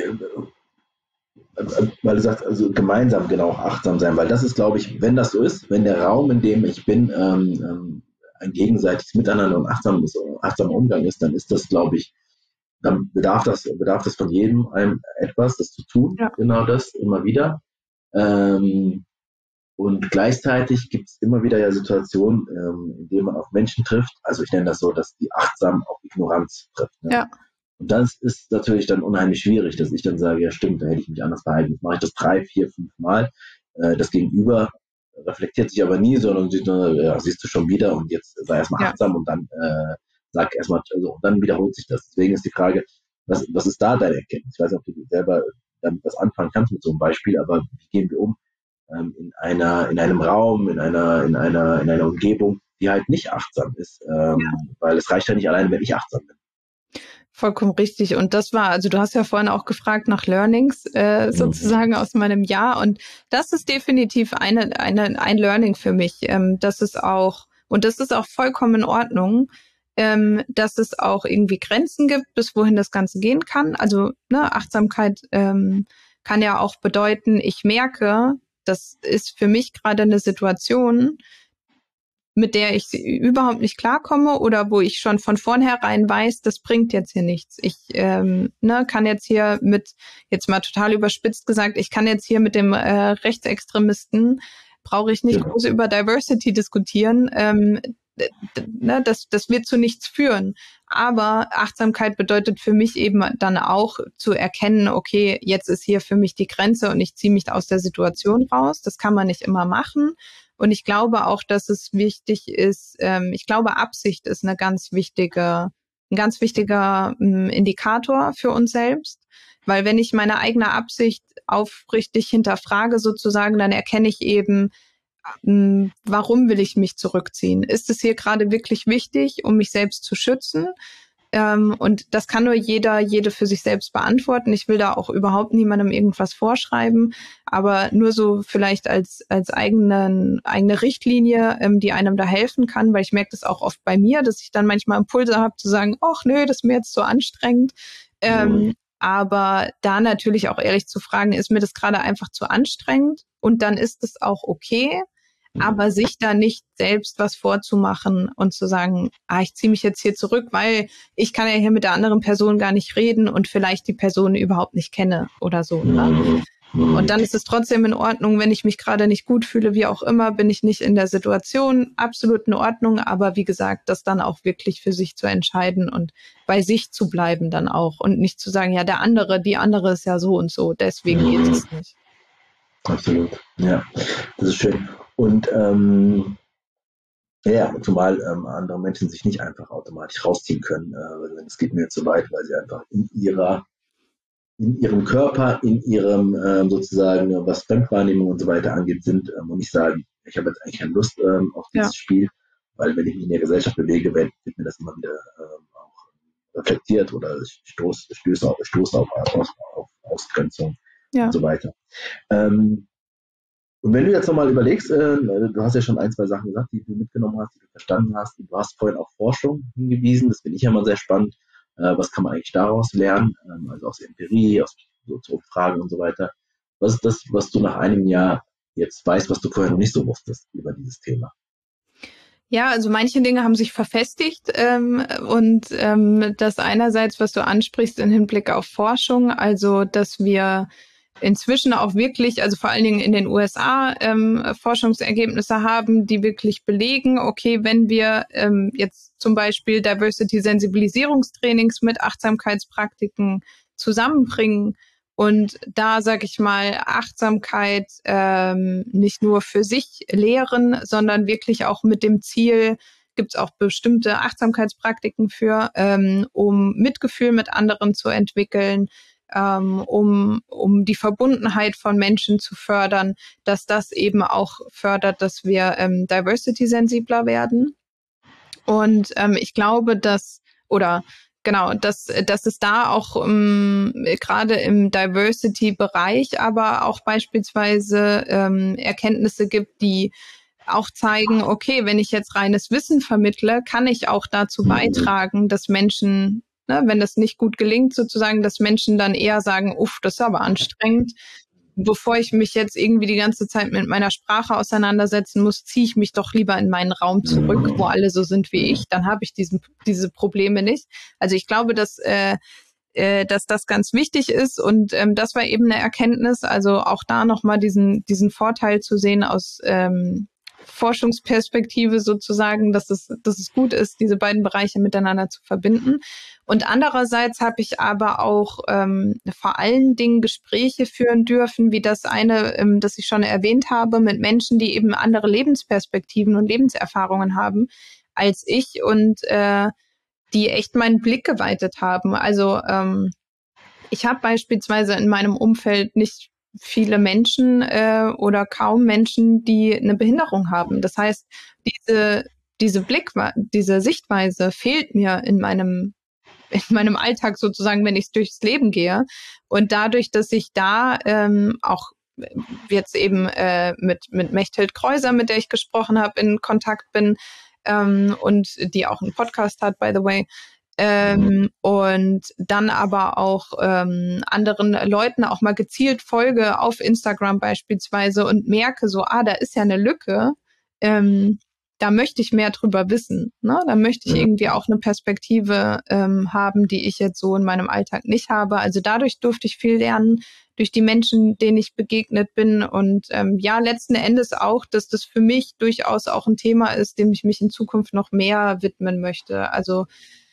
weil du sagst, also gemeinsam genau auch achtsam sein, weil das ist, glaube ich, wenn das so ist, wenn der Raum, in dem ich bin, ähm, ähm, ein gegenseitiges Miteinander und achtsames, achtsamer Umgang ist, dann ist das, glaube ich, dann bedarf das, bedarf das von jedem einem etwas, das zu tun, ja. Genau das, immer wieder. Ähm, und gleichzeitig gibt es immer wieder ja Situationen, ähm, in denen man auf Menschen trifft, also ich nenne das so, dass die achtsam auf Ignoranz trifft. Ne? Ja. Und das ist natürlich dann unheimlich schwierig, dass ich dann sage, ja stimmt, da hätte ich mich anders verhalten. Jetzt mache ich das drei, vier, fünf Mal. Äh, das Gegenüber reflektiert sich aber nie, sondern sieht, äh, ja, siehst du schon wieder und jetzt sei erstmal ja. achtsam und dann äh, sag erstmal, also, und dann wiederholt sich das. Deswegen ist die Frage, was, was ist da deine Erkenntnis? Ich weiß nicht, ob du selber damit was anfangen kannst mit so einem Beispiel, aber wie gehen wir um ähm, in einer, in einem Raum, in einer, in einer, in einer Umgebung, die halt nicht achtsam ist, ähm, ja. Weil es reicht ja nicht alleine, wenn ich achtsam bin. Vollkommen richtig. Und das war, also du hast ja vorhin auch gefragt nach Learnings äh, sozusagen mhm. aus meinem Jahr. Und das ist definitiv eine, eine, ein Learning für mich. Ähm, das ist auch, und das ist auch vollkommen in Ordnung, ähm, dass es auch irgendwie Grenzen gibt, bis wohin das Ganze gehen kann. Also ne, Achtsamkeit ähm, kann ja auch bedeuten, ich merke, das ist für mich gerade eine Situation, mit der ich überhaupt nicht klarkomme oder wo ich schon von vornherein weiß, das bringt jetzt hier nichts. Ich ähm, ne, kann jetzt hier mit, jetzt mal total überspitzt gesagt, ich kann jetzt hier mit dem äh, Rechtsextremisten, brauche ich nicht ja. groß über Diversity diskutieren. Ähm, d- d- ne, das, das wird zu nichts führen. Aber Achtsamkeit bedeutet für mich eben dann auch zu erkennen, okay, jetzt ist hier für mich die Grenze und ich ziehe mich aus der Situation raus. Das kann man nicht immer machen. Und ich glaube auch, dass es wichtig ist, ähm, ich glaube, Absicht ist eine ganz wichtige, ein ganz wichtiger ähm, Indikator für uns selbst. Weil wenn ich meine eigene Absicht aufrichtig hinterfrage sozusagen, dann erkenne ich eben, ähm, warum will ich mich zurückziehen? Ist es hier gerade wirklich wichtig, um mich selbst zu schützen? Ähm, und das kann nur jeder, jede für sich selbst beantworten. Ich will da auch überhaupt niemandem irgendwas vorschreiben, aber nur so vielleicht als als eigenen, eigene Richtlinie, ähm, die einem da helfen kann, weil ich merke das auch oft bei mir, dass ich dann manchmal Impulse habe zu sagen, ach nö, das ist mir jetzt so anstrengend. Ähm, aber da natürlich auch ehrlich zu fragen, ist mir das gerade einfach zu anstrengend? Und dann ist es auch okay. Aber sich da nicht selbst was vorzumachen und zu sagen, ah, ich ziehe mich jetzt hier zurück, weil ich kann ja hier mit der anderen Person gar nicht reden und vielleicht die Person überhaupt nicht kenne oder so. Ne? Und dann ist es trotzdem in Ordnung, wenn ich mich gerade nicht gut fühle, wie auch immer, bin ich nicht in der Situation, absolut in Ordnung. Aber wie gesagt, das dann auch wirklich für sich zu entscheiden und bei sich zu bleiben dann auch und nicht zu sagen, ja, der andere, die andere ist ja so und so, deswegen geht es nicht. Absolut, ja, das ist schön. Und ähm, ja, zumal ähm, andere Menschen sich nicht einfach automatisch rausziehen können. Äh, es geht mir zu weit, weil sie einfach in ihrer, in ihrem Körper, in ihrem ähm, sozusagen, was Fremdwahrnehmung und so weiter angeht, sind ähm, und nicht sagen, ich habe jetzt eigentlich keine Lust ähm, auf dieses ja. Spiel, weil wenn ich mich in der Gesellschaft bewege, wird, wird mir das immer wieder ähm, auch reflektiert oder ich stoße stoß auf, stoß auf, auf, auf Ausgrenzung ja. und so weiter. Ähm, Und wenn du jetzt nochmal überlegst, äh, du hast ja schon ein, zwei Sachen gesagt, die du mitgenommen hast, die du verstanden hast. Du hast vorhin auf Forschung hingewiesen, das finde ich ja mal sehr spannend. Äh, was kann man eigentlich daraus lernen? Ähm, also aus Empirie, aus so Fragen und so weiter. Was ist das, was du nach einem Jahr jetzt weißt, was du vorher noch nicht so wusstest über dieses Thema? Ja, also manche Dinge haben sich verfestigt ähm, und ähm, das einerseits, was du ansprichst im Hinblick auf Forschung, also dass wir inzwischen auch wirklich, also vor allen Dingen in den U S A, ähm, Forschungsergebnisse haben, die wirklich belegen, okay, wenn wir ähm, jetzt zum Beispiel Diversity-Sensibilisierungstrainings mit Achtsamkeitspraktiken zusammenbringen und da, sag ich mal, Achtsamkeit ähm, nicht nur für sich lehren, sondern wirklich auch mit dem Ziel, gibt es auch bestimmte Achtsamkeitspraktiken für, ähm, um Mitgefühl mit anderen zu entwickeln, ähm, um, um die Verbundenheit von Menschen zu fördern, dass das eben auch fördert, dass wir ähm, diversity-sensibler werden. Und ähm, ich glaube, dass, oder genau, dass, dass es da auch um, gerade im Diversity-Bereich, aber auch beispielsweise ähm, Erkenntnisse gibt, die auch zeigen, okay, wenn ich jetzt reines Wissen vermittle, kann ich auch dazu beitragen, dass Menschen, ne, wenn das nicht gut gelingt, sozusagen, dass Menschen dann eher sagen, uff, das ist aber anstrengend. Bevor ich mich jetzt irgendwie die ganze Zeit mit meiner Sprache auseinandersetzen muss, ziehe ich mich doch lieber in meinen Raum zurück, wo alle so sind wie ich. Dann habe ich diesen, diese Probleme nicht. Also ich glaube, dass, äh, äh, dass das ganz wichtig ist und ähm, das war eben eine Erkenntnis. Also auch da nochmal diesen, diesen Vorteil zu sehen aus ähm, Forschungsperspektive sozusagen, dass es, dass es gut ist, diese beiden Bereiche miteinander zu verbinden. Und andererseits habe ich aber auch ähm, vor allen Dingen Gespräche führen dürfen, wie das eine, ähm, das ich schon erwähnt habe, mit Menschen, die eben andere Lebensperspektiven und Lebenserfahrungen haben als ich und äh, die echt meinen Blick geweitet haben. Also ähm, ich habe beispielsweise in meinem Umfeld nicht viele Menschen äh, oder kaum Menschen, die eine Behinderung haben. Das heißt, diese diese Blick, diese Sichtweise fehlt mir in meinem in meinem Alltag sozusagen, wenn ich durchs Leben gehe. Und dadurch, dass ich da ähm, auch jetzt eben äh, mit mit Mechthild Kreuser, mit der ich gesprochen habe, in Kontakt bin ähm, und die auch einen Podcast hat, by the way, Ähm, und dann aber auch ähm, anderen Leuten auch mal gezielt folge auf Instagram beispielsweise und merke so, ah, da ist ja eine Lücke, ähm, da möchte ich mehr drüber wissen, ne? Da möchte ich irgendwie auch eine Perspektive ähm, haben, die ich jetzt so in meinem Alltag nicht habe. Also dadurch durfte ich viel lernen, durch die Menschen, denen ich begegnet bin. Und ähm, ja, letzten Endes auch, dass das für mich durchaus auch ein Thema ist, dem ich mich in Zukunft noch mehr widmen möchte. Also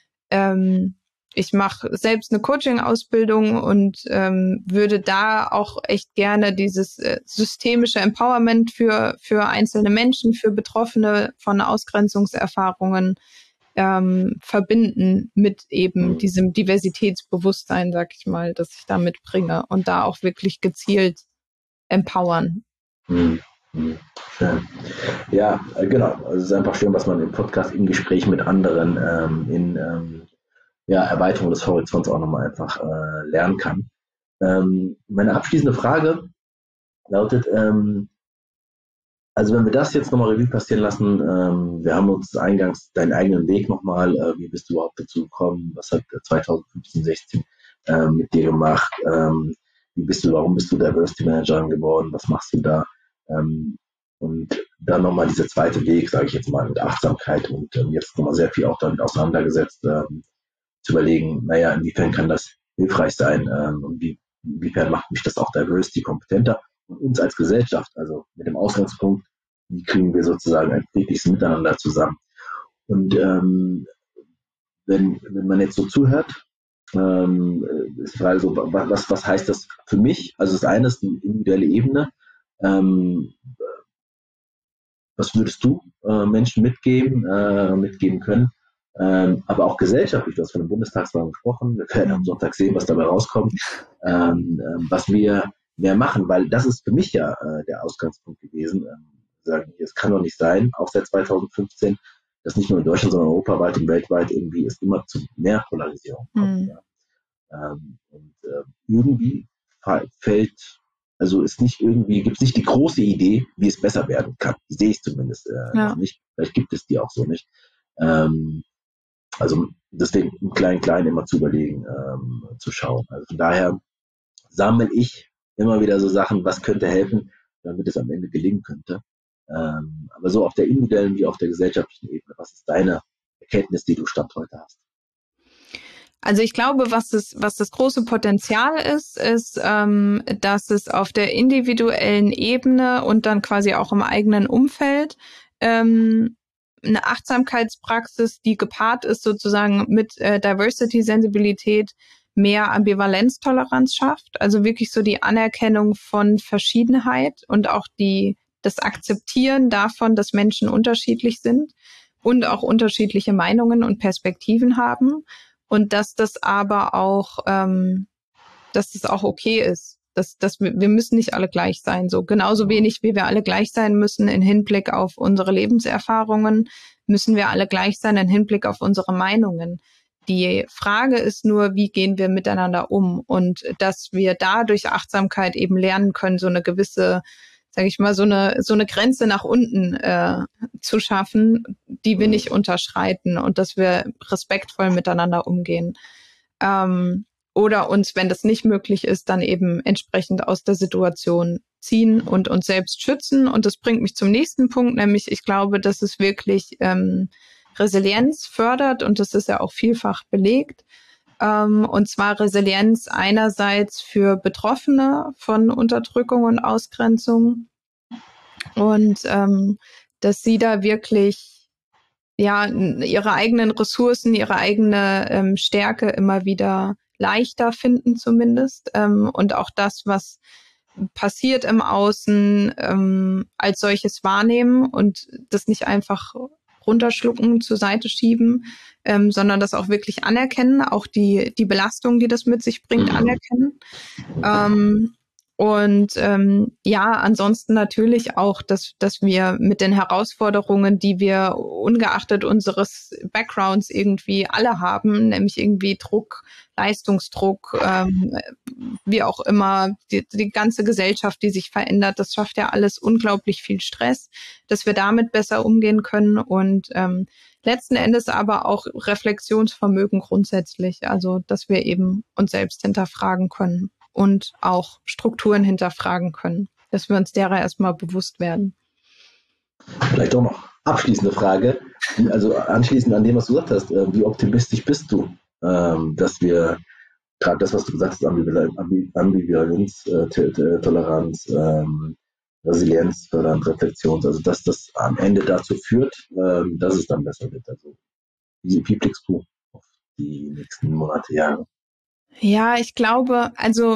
ähm, ich mache selbst eine Coaching-Ausbildung und ähm, würde da auch echt gerne dieses äh, systemische Empowerment für für einzelne Menschen, für Betroffene von Ausgrenzungserfahrungen ähm, verbinden mit eben diesem Diversitätsbewusstsein, sag ich mal, das ich da mitbringe und da auch wirklich gezielt empowern. Mhm. Mhm. Schön. Ja, äh, genau. Also es ist einfach schön, was man im Podcast, im Gespräch mit anderen, ähm, in ähm, ja, Erweiterung des Horizonts auch nochmal einfach äh, lernen kann. Ähm, meine abschließende Frage lautet, ähm, also wenn wir das jetzt nochmal Revue passieren lassen, ähm, wir haben uns eingangs deinen eigenen Weg nochmal, äh, wie bist du überhaupt dazu gekommen, was hat zwanzig fünfzehn, sechzehn äh, mit dir gemacht, ähm, wie bist du, warum bist du Diversity Managerin geworden, was machst du da? Ähm, und dann nochmal dieser zweite Weg, sage ich jetzt mal, mit Achtsamkeit und ähm, jetzt nochmal sehr viel auch damit auseinandergesetzt, ähm, zu überlegen, naja, inwiefern kann das hilfreich sein ähm, und wie, inwiefern macht mich das auch Diversity kompetenter und uns als Gesellschaft, also mit dem Ausgangspunkt, wie kriegen wir sozusagen ein friedliches Miteinander zusammen. Und ähm, wenn, wenn man jetzt so zuhört, ähm, ist die Frage so, was, was heißt das für mich? Also das eine ist eine individuelle Ebene. Ähm, was würdest du äh, Menschen mitgeben, äh, mitgeben können? Ähm, aber auch gesellschaftlich, du hast von der Bundestagswahl gesprochen, wir werden am Sonntag sehen, was dabei rauskommt, ähm, ähm, was wir mehr machen, weil das ist für mich ja äh, der Ausgangspunkt gewesen. Ähm, sagen, es kann doch nicht sein, auch seit zwanzig fünfzehn, dass nicht nur in Deutschland, sondern europaweit und weltweit irgendwie es immer zu mehr Polarisierung kommt. Mhm. Ja. Ähm, und äh, irgendwie fällt Also ist nicht irgendwie, gibt es nicht die große Idee, wie es besser werden kann. Die sehe ich zumindest äh, ja. noch nicht. Vielleicht gibt es die auch so nicht. Ähm, also deswegen im Klein-Klein immer zu überlegen, ähm, zu schauen. Also von daher sammle ich immer wieder so Sachen, was könnte helfen, damit es am Ende gelingen könnte. Ähm, aber so auf der individuellen wie auf der gesellschaftlichen Ebene, was ist deine Erkenntnis, die du Stand heute hast? Also ich glaube, was das, was das große Potenzial ist, ist, ähm, dass es auf der individuellen Ebene und dann quasi auch im eigenen Umfeld ähm, eine Achtsamkeitspraxis, die gepaart ist sozusagen mit äh, Diversity-Sensibilität, mehr Ambivalenztoleranz schafft. Also wirklich so die Anerkennung von Verschiedenheit und auch die das Akzeptieren davon, dass Menschen unterschiedlich sind und auch unterschiedliche Meinungen und Perspektiven haben. Und dass das aber auch, ähm, dass das auch okay ist. Dass, dass wir, wir müssen nicht alle gleich sein. So genauso wenig, wie wir alle gleich sein müssen in Hinblick auf unsere Lebenserfahrungen, müssen wir alle gleich sein in Hinblick auf unsere Meinungen. Die Frage ist nur, wie gehen wir miteinander um? Und dass wir da durch Achtsamkeit eben lernen können, so eine gewisse, sage ich mal, so eine so eine Grenze nach unten äh, zu schaffen, die wir nicht unterschreiten und dass wir respektvoll miteinander umgehen. Ähm, oder uns, wenn das nicht möglich ist, dann eben entsprechend aus der Situation ziehen und uns selbst schützen. Und das bringt mich zum nächsten Punkt, nämlich ich glaube, dass es wirklich ähm, Resilienz fördert und das ist ja auch vielfach belegt. Um, und zwar Resilienz einerseits für Betroffene von Unterdrückung und Ausgrenzung und ähm, dass sie da wirklich ja ihre eigenen Ressourcen, ihre eigene ähm, Stärke immer wieder leichter finden zumindest ähm, und auch das, was passiert im Außen, ähm, als solches wahrnehmen und das nicht einfach runterschlucken, zur Seite schieben, ähm, sondern das auch wirklich anerkennen, auch die, die Belastung, die das mit sich bringt, anerkennen. Ähm, Und ähm, ja, ansonsten natürlich auch, dass, dass wir mit den Herausforderungen, die wir ungeachtet unseres Backgrounds irgendwie alle haben, nämlich irgendwie Druck, Leistungsdruck, ähm, wie auch immer, die, die ganze Gesellschaft, die sich verändert, das schafft ja alles unglaublich viel Stress, dass wir damit besser umgehen können und ähm, letzten Endes aber auch Reflexionsvermögen grundsätzlich, also dass wir eben uns selbst hinterfragen können und auch Strukturen hinterfragen können, dass wir uns derer erstmal bewusst werden. Vielleicht auch noch abschließende Frage, wie, also anschließend an dem, was du gesagt hast, äh, wie optimistisch bist du, ähm, dass wir gerade das, was du gesagt hast, Ambivalenz, Ambivalenz äh, T- T- Toleranz, ähm, Resilienz, Fördernd, Reflexion, also dass das am Ende dazu führt, ähm, dass es dann besser wird. Also wie, wie blickst du auf die nächsten Monate, Jahre? Ja, ich glaube, also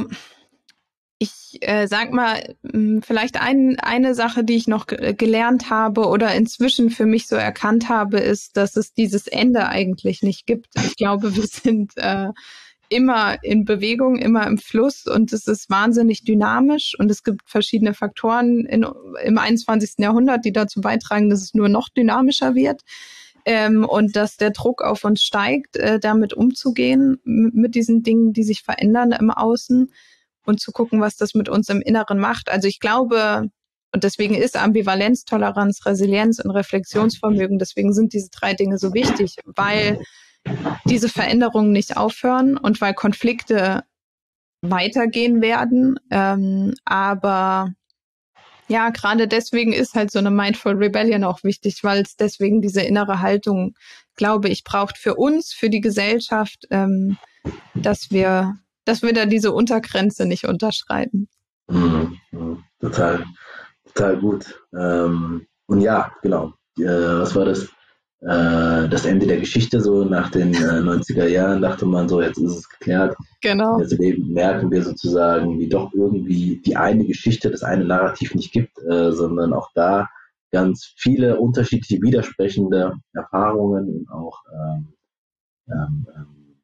ich äh, sag mal, mh, vielleicht ein, eine Sache, die ich noch ge- gelernt habe oder inzwischen für mich so erkannt habe, ist, dass es dieses Ende eigentlich nicht gibt. Ich glaube, wir sind äh, immer in Bewegung, immer im Fluss und es ist wahnsinnig dynamisch und es gibt verschiedene Faktoren in, im einundzwanzigsten Jahrhundert, die dazu beitragen, dass es nur noch dynamischer wird. Ähm, und dass der Druck auf uns steigt, äh, damit umzugehen, m- mit diesen Dingen, die sich verändern im Außen und zu gucken, was das mit uns im Inneren macht. Also ich glaube, und deswegen ist Ambivalenz, Toleranz, Resilienz und Reflexionsvermögen, deswegen sind diese drei Dinge so wichtig, weil diese Veränderungen nicht aufhören und weil Konflikte weitergehen werden. Ähm, aber ja, gerade deswegen ist halt so eine Mindful Rebellion auch wichtig, weil es deswegen diese innere Haltung, glaube ich, braucht für uns, für die Gesellschaft, ähm, dass wir, dass wir da diese Untergrenze nicht unterschreiten. Mhm, mhm, total, total gut. Ähm, und ja, genau. Äh, was war das? Äh, das Ende der Geschichte, so nach den äh, neunziger Jahren, dachte man so, jetzt ist es geklärt. Und Genau. jetzt eben merken wir sozusagen, wie doch irgendwie die eine Geschichte, das eine Narrativ nicht gibt, äh, sondern auch da ganz viele unterschiedliche, widersprechende Erfahrungen und auch ähm, ähm, ähm,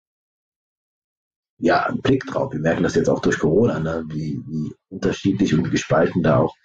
ja, einen Blick drauf. Wir merken das jetzt auch durch Corona, ne? wie, wie unterschiedlich und gespalten da auch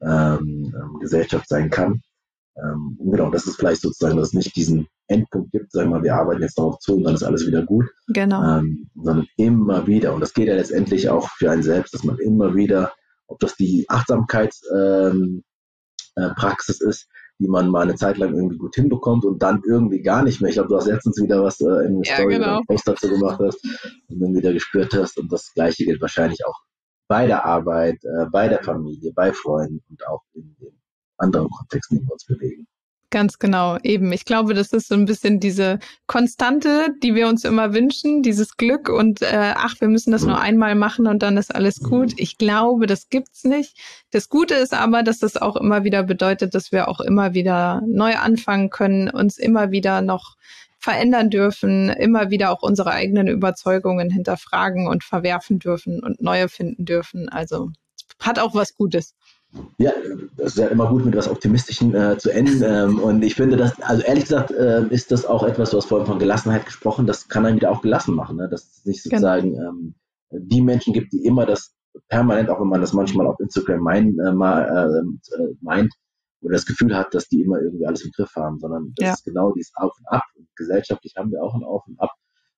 ähm, ähm, Gesellschaft sein kann. Ähm, und genau, das ist vielleicht sozusagen, dass es nicht diesen Endpunkt gibt, sagen wir mal, wir arbeiten jetzt darauf zu und dann ist alles wieder gut, Genau. ähm, sondern immer wieder, und das geht ja letztendlich auch für einen selbst, dass man immer wieder, ob das die Achtsamkeitspraxis ähm, äh, Praxis ist, die man mal eine Zeit lang irgendwie gut hinbekommt und dann irgendwie gar nicht mehr. Ich glaube, du hast letztens wieder was äh, in der Ja, Story oder genau. einen Post dazu gemacht hast und dann wieder gespürt hast. Und das Gleiche gilt wahrscheinlich auch bei der Arbeit, äh, bei der Familie, bei Freunden und auch in den anderen Kontexten, in denen wir uns bewegen. Ganz genau, eben. Ich glaube, das ist so ein bisschen diese Konstante, die wir uns immer wünschen, dieses Glück und äh, ach, wir müssen das nur einmal machen und dann ist alles gut. Ich glaube, das gibt's nicht. Das Gute ist aber, dass das auch immer wieder bedeutet, dass wir auch immer wieder neu anfangen können, uns immer wieder noch verändern dürfen, immer wieder auch unsere eigenen Überzeugungen hinterfragen und verwerfen dürfen und neue finden dürfen. Also hat auch was Gutes. Ja, das ist ja immer gut, mit was Optimistischen äh, zu enden. Ähm, und ich finde, das, also ehrlich gesagt, äh, ist das auch etwas, du hast vorhin von Gelassenheit gesprochen, das kann einen wieder auch gelassen machen, ne? Dass es nicht sozusagen ähm, die Menschen gibt, die immer das permanent, auch wenn man das manchmal auf Instagram mein, äh, mal, äh, meint, oder das Gefühl hat, dass die immer irgendwie alles im Griff haben, sondern das Ja. ist genau dieses Auf und Ab. Und gesellschaftlich haben wir auch ein Auf und Ab.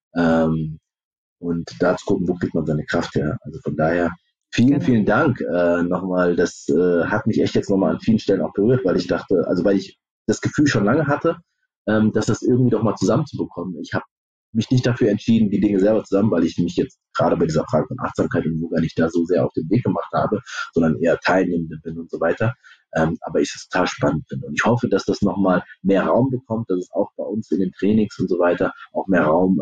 Ähm, und da zu gucken, wo kriegt man seine Kraft her. Also von daher, vielen, Genau. vielen Dank äh, nochmal. Das äh, hat mich echt jetzt nochmal an vielen Stellen auch berührt, weil ich dachte, also weil ich das Gefühl schon lange hatte, ähm, dass das irgendwie doch mal zusammenzubekommen. Ich habe mich nicht dafür entschieden, die Dinge selber zusammen, weil ich mich jetzt gerade bei dieser Frage von Achtsamkeit und Yoga nicht da so sehr auf den Weg gemacht habe, sondern eher Teilnehmende bin und so weiter. Ähm, aber ich es total spannend finde. Und ich hoffe, dass das nochmal mehr Raum bekommt, dass es auch bei uns in den Trainings und so weiter auch mehr Raum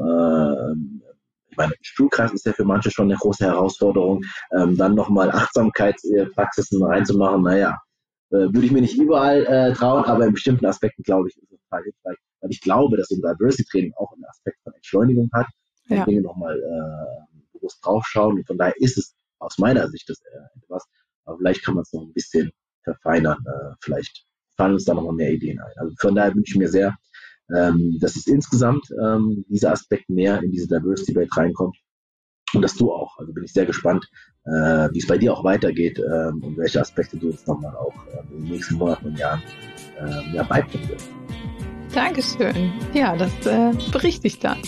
äh, ich meine, Stuhlkreis ist ja für manche schon eine große Herausforderung, ähm, dann nochmal Achtsamkeitspraxisen reinzumachen, naja, äh, würde ich mir nicht überall äh, trauen, aber in bestimmten Aspekten, glaube ich, ist es total hilfreich, weil ich glaube, dass so ein Diversity-Training auch einen Aspekt von Entschleunigung hat, wenn Ja. Dinge nochmal äh, bewusst draufschauen und von daher ist es aus meiner Sicht das äh, etwas, aber vielleicht kann man es noch ein bisschen verfeinern, äh, vielleicht fallen uns da nochmal mehr Ideen ein. Also von daher wünsche ich mir sehr, ähm, dass es insgesamt ähm, dieser Aspekt mehr in diese Diversity Welt reinkommt. Und das du auch. Also bin ich sehr gespannt, äh, wie es bei dir auch weitergeht ähm, und welche Aspekte du uns nochmal auch äh, in den nächsten Monaten und Jahren äh, ja, beibringen wirst. Dankeschön. Ja, das äh, berichte ich dann.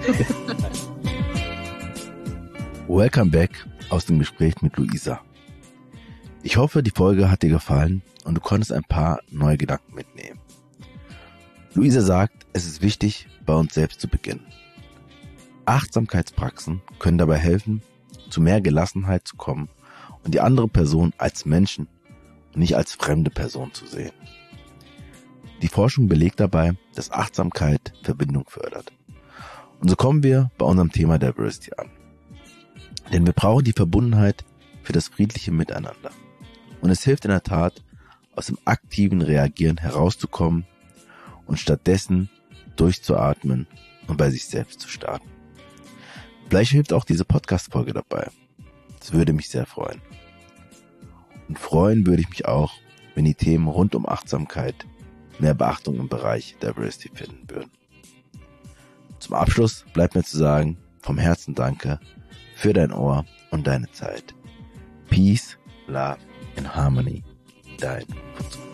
Welcome back aus dem Gespräch mit Luisa. Ich hoffe, die Folge hat dir gefallen und du konntest ein paar neue Gedanken mitnehmen. Luisa sagt, es ist wichtig, bei uns selbst zu beginnen. Achtsamkeitspraxen können dabei helfen, zu mehr Gelassenheit zu kommen und die andere Person als Menschen und nicht als fremde Person zu sehen. Die Forschung belegt dabei, dass Achtsamkeit Verbindung fördert. Und so kommen wir bei unserem Thema Diversity an. Denn wir brauchen die Verbundenheit für das friedliche Miteinander. Und es hilft in der Tat, aus dem aktiven Reagieren herauszukommen und stattdessen durchzuatmen und bei sich selbst zu starten. Vielleicht hilft auch diese Podcast-Folge dabei. Das würde mich sehr freuen. Und freuen würde ich mich auch, wenn die Themen rund um Achtsamkeit mehr Beachtung im Bereich Diversity finden würden. Zum Abschluss bleibt mir zu sagen, vom Herzen danke für dein Ohr und deine Zeit. Peace, Love and Harmony. Dein Futsal.